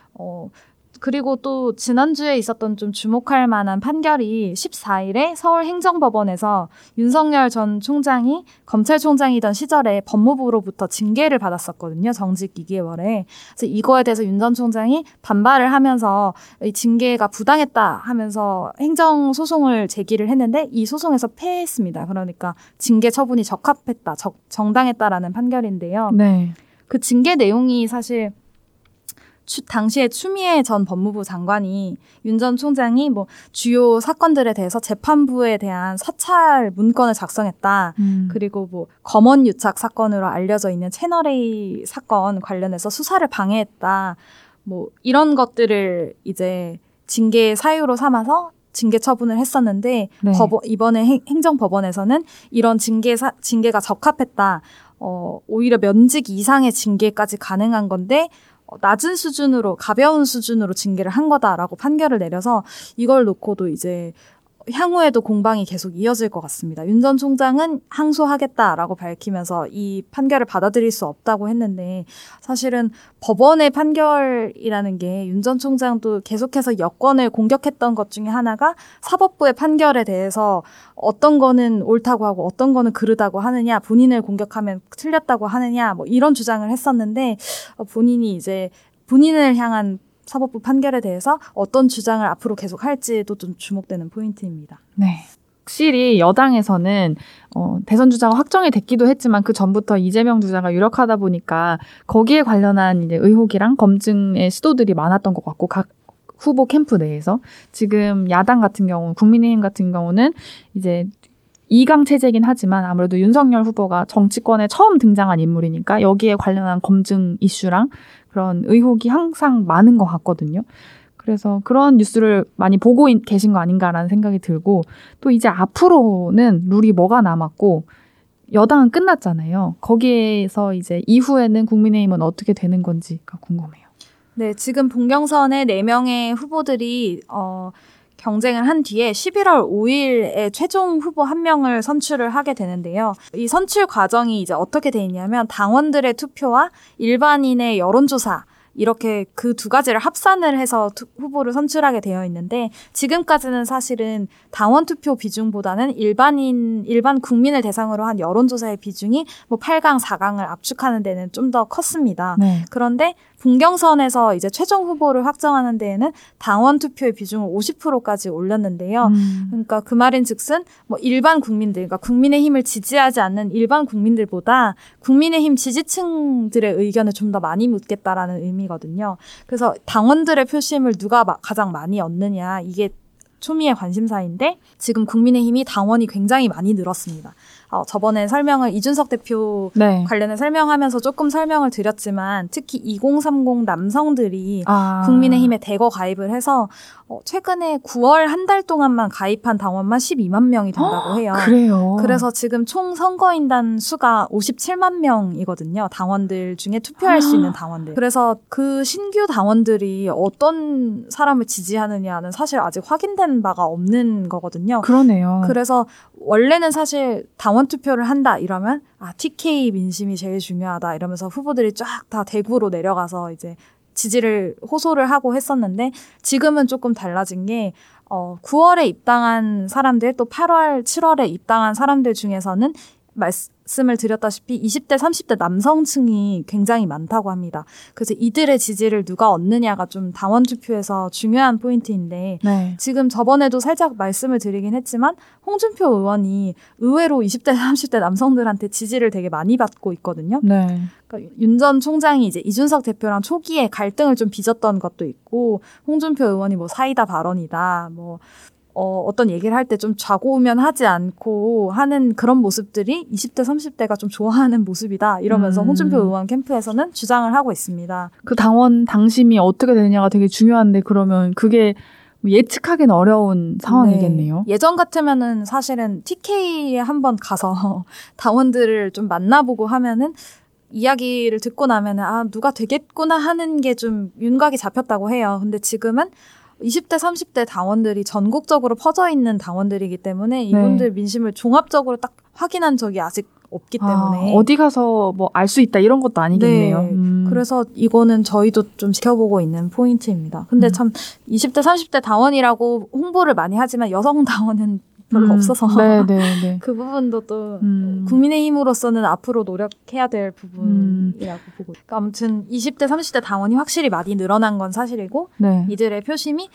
[SPEAKER 3] 그리고 또 지난주에 있었던 좀 주목할 만한 판결이 14일에 서울행정법원에서 윤석열 전 총장이 검찰총장이던 시절에 법무부로부터 징계를 받았었거든요. 정직 2개월에. 그래서 이거에 대해서 윤 전 총장이 반발을 하면서 이 징계가 부당했다 하면서 행정소송을 제기를 했는데 이 소송에서 패했습니다. 그러니까 징계 처분이 적합했다, 정당했다라는 판결인데요.
[SPEAKER 1] 네.
[SPEAKER 3] 그 징계 내용이 사실 당시에 추미애 전 법무부 장관이 윤 전 총장이 뭐 주요 사건들에 대해서 재판부에 대한 사찰 문건을 작성했다. 그리고 뭐 검언 유착 사건으로 알려져 있는 채널A 사건 관련해서 수사를 방해했다. 뭐 이런 것들을 이제 징계 사유로 삼아서 징계 처분을 했었는데
[SPEAKER 1] 네.
[SPEAKER 3] 이번에 행정법원에서는 이런 징계가 적합했다. 오히려 면직 이상의 징계까지 가능한 건데 낮은 수준으로 가벼운 수준으로 징계를 한 거다라고 판결을 내려서 이걸 놓고도 이제 향후에도 공방이 계속 이어질 것 같습니다. 윤 전 총장은 항소하겠다라고 밝히면서 이 판결을 받아들일 수 없다고 했는데 사실은 법원의 판결이라는 게 윤 전 총장도 계속해서 여권을 공격했던 것 중에 하나가 사법부의 판결에 대해서 어떤 거는 옳다고 하고 어떤 거는 그르다고 하느냐, 본인을 공격하면 틀렸다고 하느냐 뭐 이런 주장을 했었는데 본인이 이제 본인을 향한 사법부 판결에 대해서 어떤 주장을 앞으로 계속 할지도 좀 주목되는 포인트입니다.
[SPEAKER 1] 네. 확실히 여당에서는 대선 주자가 확정이 됐기도 했지만 그 전부터 이재명 주자가 유력하다 보니까 거기에 관련한 이제 의혹이랑 검증의 시도들이 많았던 것 같고 각 후보 캠프 내에서 지금 야당 같은 경우, 국민의힘 같은 경우는 이제 2강 체제이긴 하지만 아무래도 윤석열 후보가 정치권에 처음 등장한 인물이니까 여기에 관련한 검증 이슈랑 그런 의혹이 항상 많은 것 같거든요. 그래서 그런 뉴스를 많이 보고 계신 거 아닌가라는 생각이 들고 또 이제 앞으로는 룰이 뭐가 남았고 여당은 끝났잖아요. 거기에서 이제 이후에는 국민의힘은 어떻게 되는 건지가 궁금해요.
[SPEAKER 3] 네, 지금 본경선에 4명의 후보들이 경쟁을 한 뒤에 11월 5일에 최종 후보 1명을 선출을 하게 되는데요. 이 선출 과정이 이제 어떻게 돼 있냐면 당원들의 투표와 일반인의 여론조사 이렇게 그 두 가지를 합산을 해서 후보를 선출하게 되어 있는데 지금까지는 사실은 당원 투표 비중보다는 일반 국민을 대상으로 한 여론조사의 비중이 뭐 8강, 4강을 압축하는 데는 좀 더 컸습니다.
[SPEAKER 1] 네.
[SPEAKER 3] 그런데 본경선에서 이제 최종 후보를 확정하는 데에는 당원 투표의 비중을 50%까지 올렸는데요. 그러니까 그 말인즉슨 뭐 일반 국민들, 그러니까 국민의힘을 지지하지 않는 일반 국민들보다 국민의힘 지지층들의 의견을 좀 더 많이 묻겠다라는 의미거든요. 그래서 당원들의 표심을 누가 가장 많이 얻느냐 이게 초미의 관심사인데 지금 국민의힘이 당원이 굉장히 많이 늘었습니다. 저번에 설명을 이준석 대표
[SPEAKER 1] 네.
[SPEAKER 3] 관련해 설명하면서 조금 설명을 드렸지만 특히 2030 남성들이 국민의힘에 대거 가입을 해서 최근에 9월 한 달 동안만 가입한 당원만 12만 명이 된다고 해요.
[SPEAKER 1] 그래요.
[SPEAKER 3] 그래서 지금 총 선거인단 수가 57만 명이거든요. 당원들 중에 투표할 수 있는 당원들. 그래서 그 신규 당원들이 어떤 사람을 지지하느냐는 사실 아직 확인된 바가 없는 거거든요.
[SPEAKER 1] 그러네요.
[SPEAKER 3] 그래서 원래는 사실 당원 투표를 한다 이러면 TK 민심이 제일 중요하다 이러면서 후보들이 쫙 다 대구로 내려가서 이제 지지를 호소를 하고 했었는데 지금은 조금 달라진 게 9월에 입당한 사람들 또 8월, 7월에 입당한 사람들 중에서는 말씀을 드렸다시피 20대, 30대 남성층이 굉장히 많다고 합니다. 그래서 이들의 지지를 누가 얻느냐가 좀 당원 투표에서 중요한 포인트인데
[SPEAKER 1] 네.
[SPEAKER 3] 지금 저번에도 살짝 말씀을 드리긴 했지만 홍준표 의원이 의외로 20대, 30대 남성들한테 지지를 되게 많이 받고 있거든요.
[SPEAKER 1] 네.
[SPEAKER 3] 그러니까 윤 전 총장이 이제 이준석 대표랑 초기에 갈등을 좀 빚었던 것도 있고 홍준표 의원이 뭐 사이다 발언이다 뭐 어떤 얘기를 할 때 좀 좌고우면하지 않고 하는 그런 모습들이 20대, 30대가 좀 좋아하는 모습이다. 이러면서 홍준표 의원 캠프에서는 주장을 하고 있습니다.
[SPEAKER 1] 그 당원 당심이 어떻게 되느냐가 되게 중요한데 그러면 그게 예측하기는 어려운 상황이겠네요.
[SPEAKER 3] 네. 예전 같으면은 사실은 TK에 한번 가서 당원들을 좀 만나보고 하면은 이야기를 듣고 나면은 누가 되겠구나 하는 게 좀 윤곽이 잡혔다고 해요. 근데 지금은 20대, 30대 당원들이 전국적으로 퍼져 있는 당원들이기 때문에 이분들 민심을 종합적으로 딱 확인한 적이 아직 없기 때문에
[SPEAKER 1] 어디 가서 뭐 알 수 있다 이런 것도 아니겠네요.
[SPEAKER 3] 네. 그래서 이거는 저희도 좀 지켜보고 있는 포인트입니다. 근데 참 20대, 30대 당원이라고 홍보를 많이 하지만 여성 당원은 별로 없어서
[SPEAKER 1] 네.
[SPEAKER 3] 그 부분도 또 국민의힘으로서는 앞으로 노력해야 될 부분이라고 보고 그러니까 아무튼 20대, 30대 당원이 확실히 많이 늘어난 건 사실이고
[SPEAKER 1] 네.
[SPEAKER 3] 이들의 표심이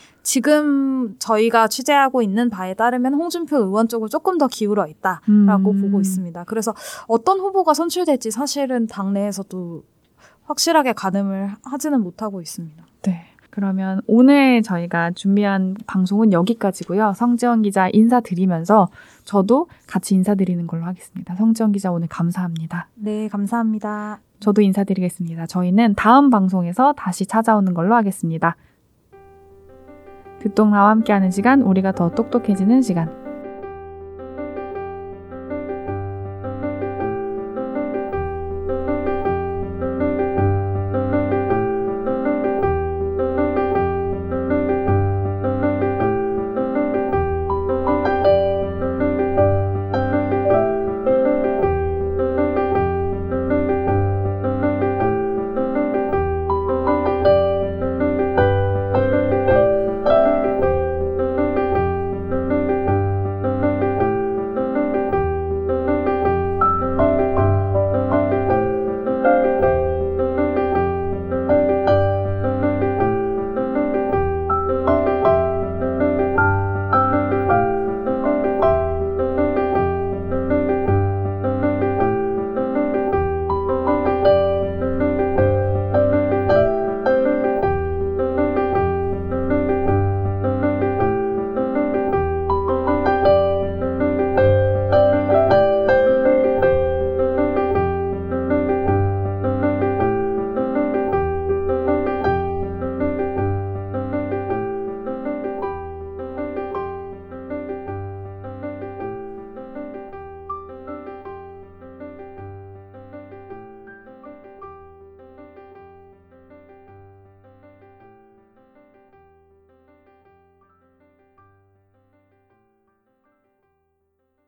[SPEAKER 3] 지금 저희가 취재하고 있는 바에 따르면 홍준표 의원 쪽으로 조금 더 기울어 있다라고 보고 있습니다. 그래서 어떤 후보가 선출될지 사실은 당내에서도 확실하게 가늠을 하지는 못하고 있습니다.
[SPEAKER 1] 네. 그러면 오늘 저희가 준비한 방송은 여기까지고요. 성지원 기자 인사드리면서 저도 같이 인사드리는 걸로 하겠습니다. 성지원 기자 오늘 감사합니다.
[SPEAKER 3] 네, 감사합니다.
[SPEAKER 1] 저도 인사드리겠습니다. 저희는 다음 방송에서 다시 찾아오는 걸로 하겠습니다. 듣동나와 함께하는 시간, 우리가 더 똑똑해지는 시간.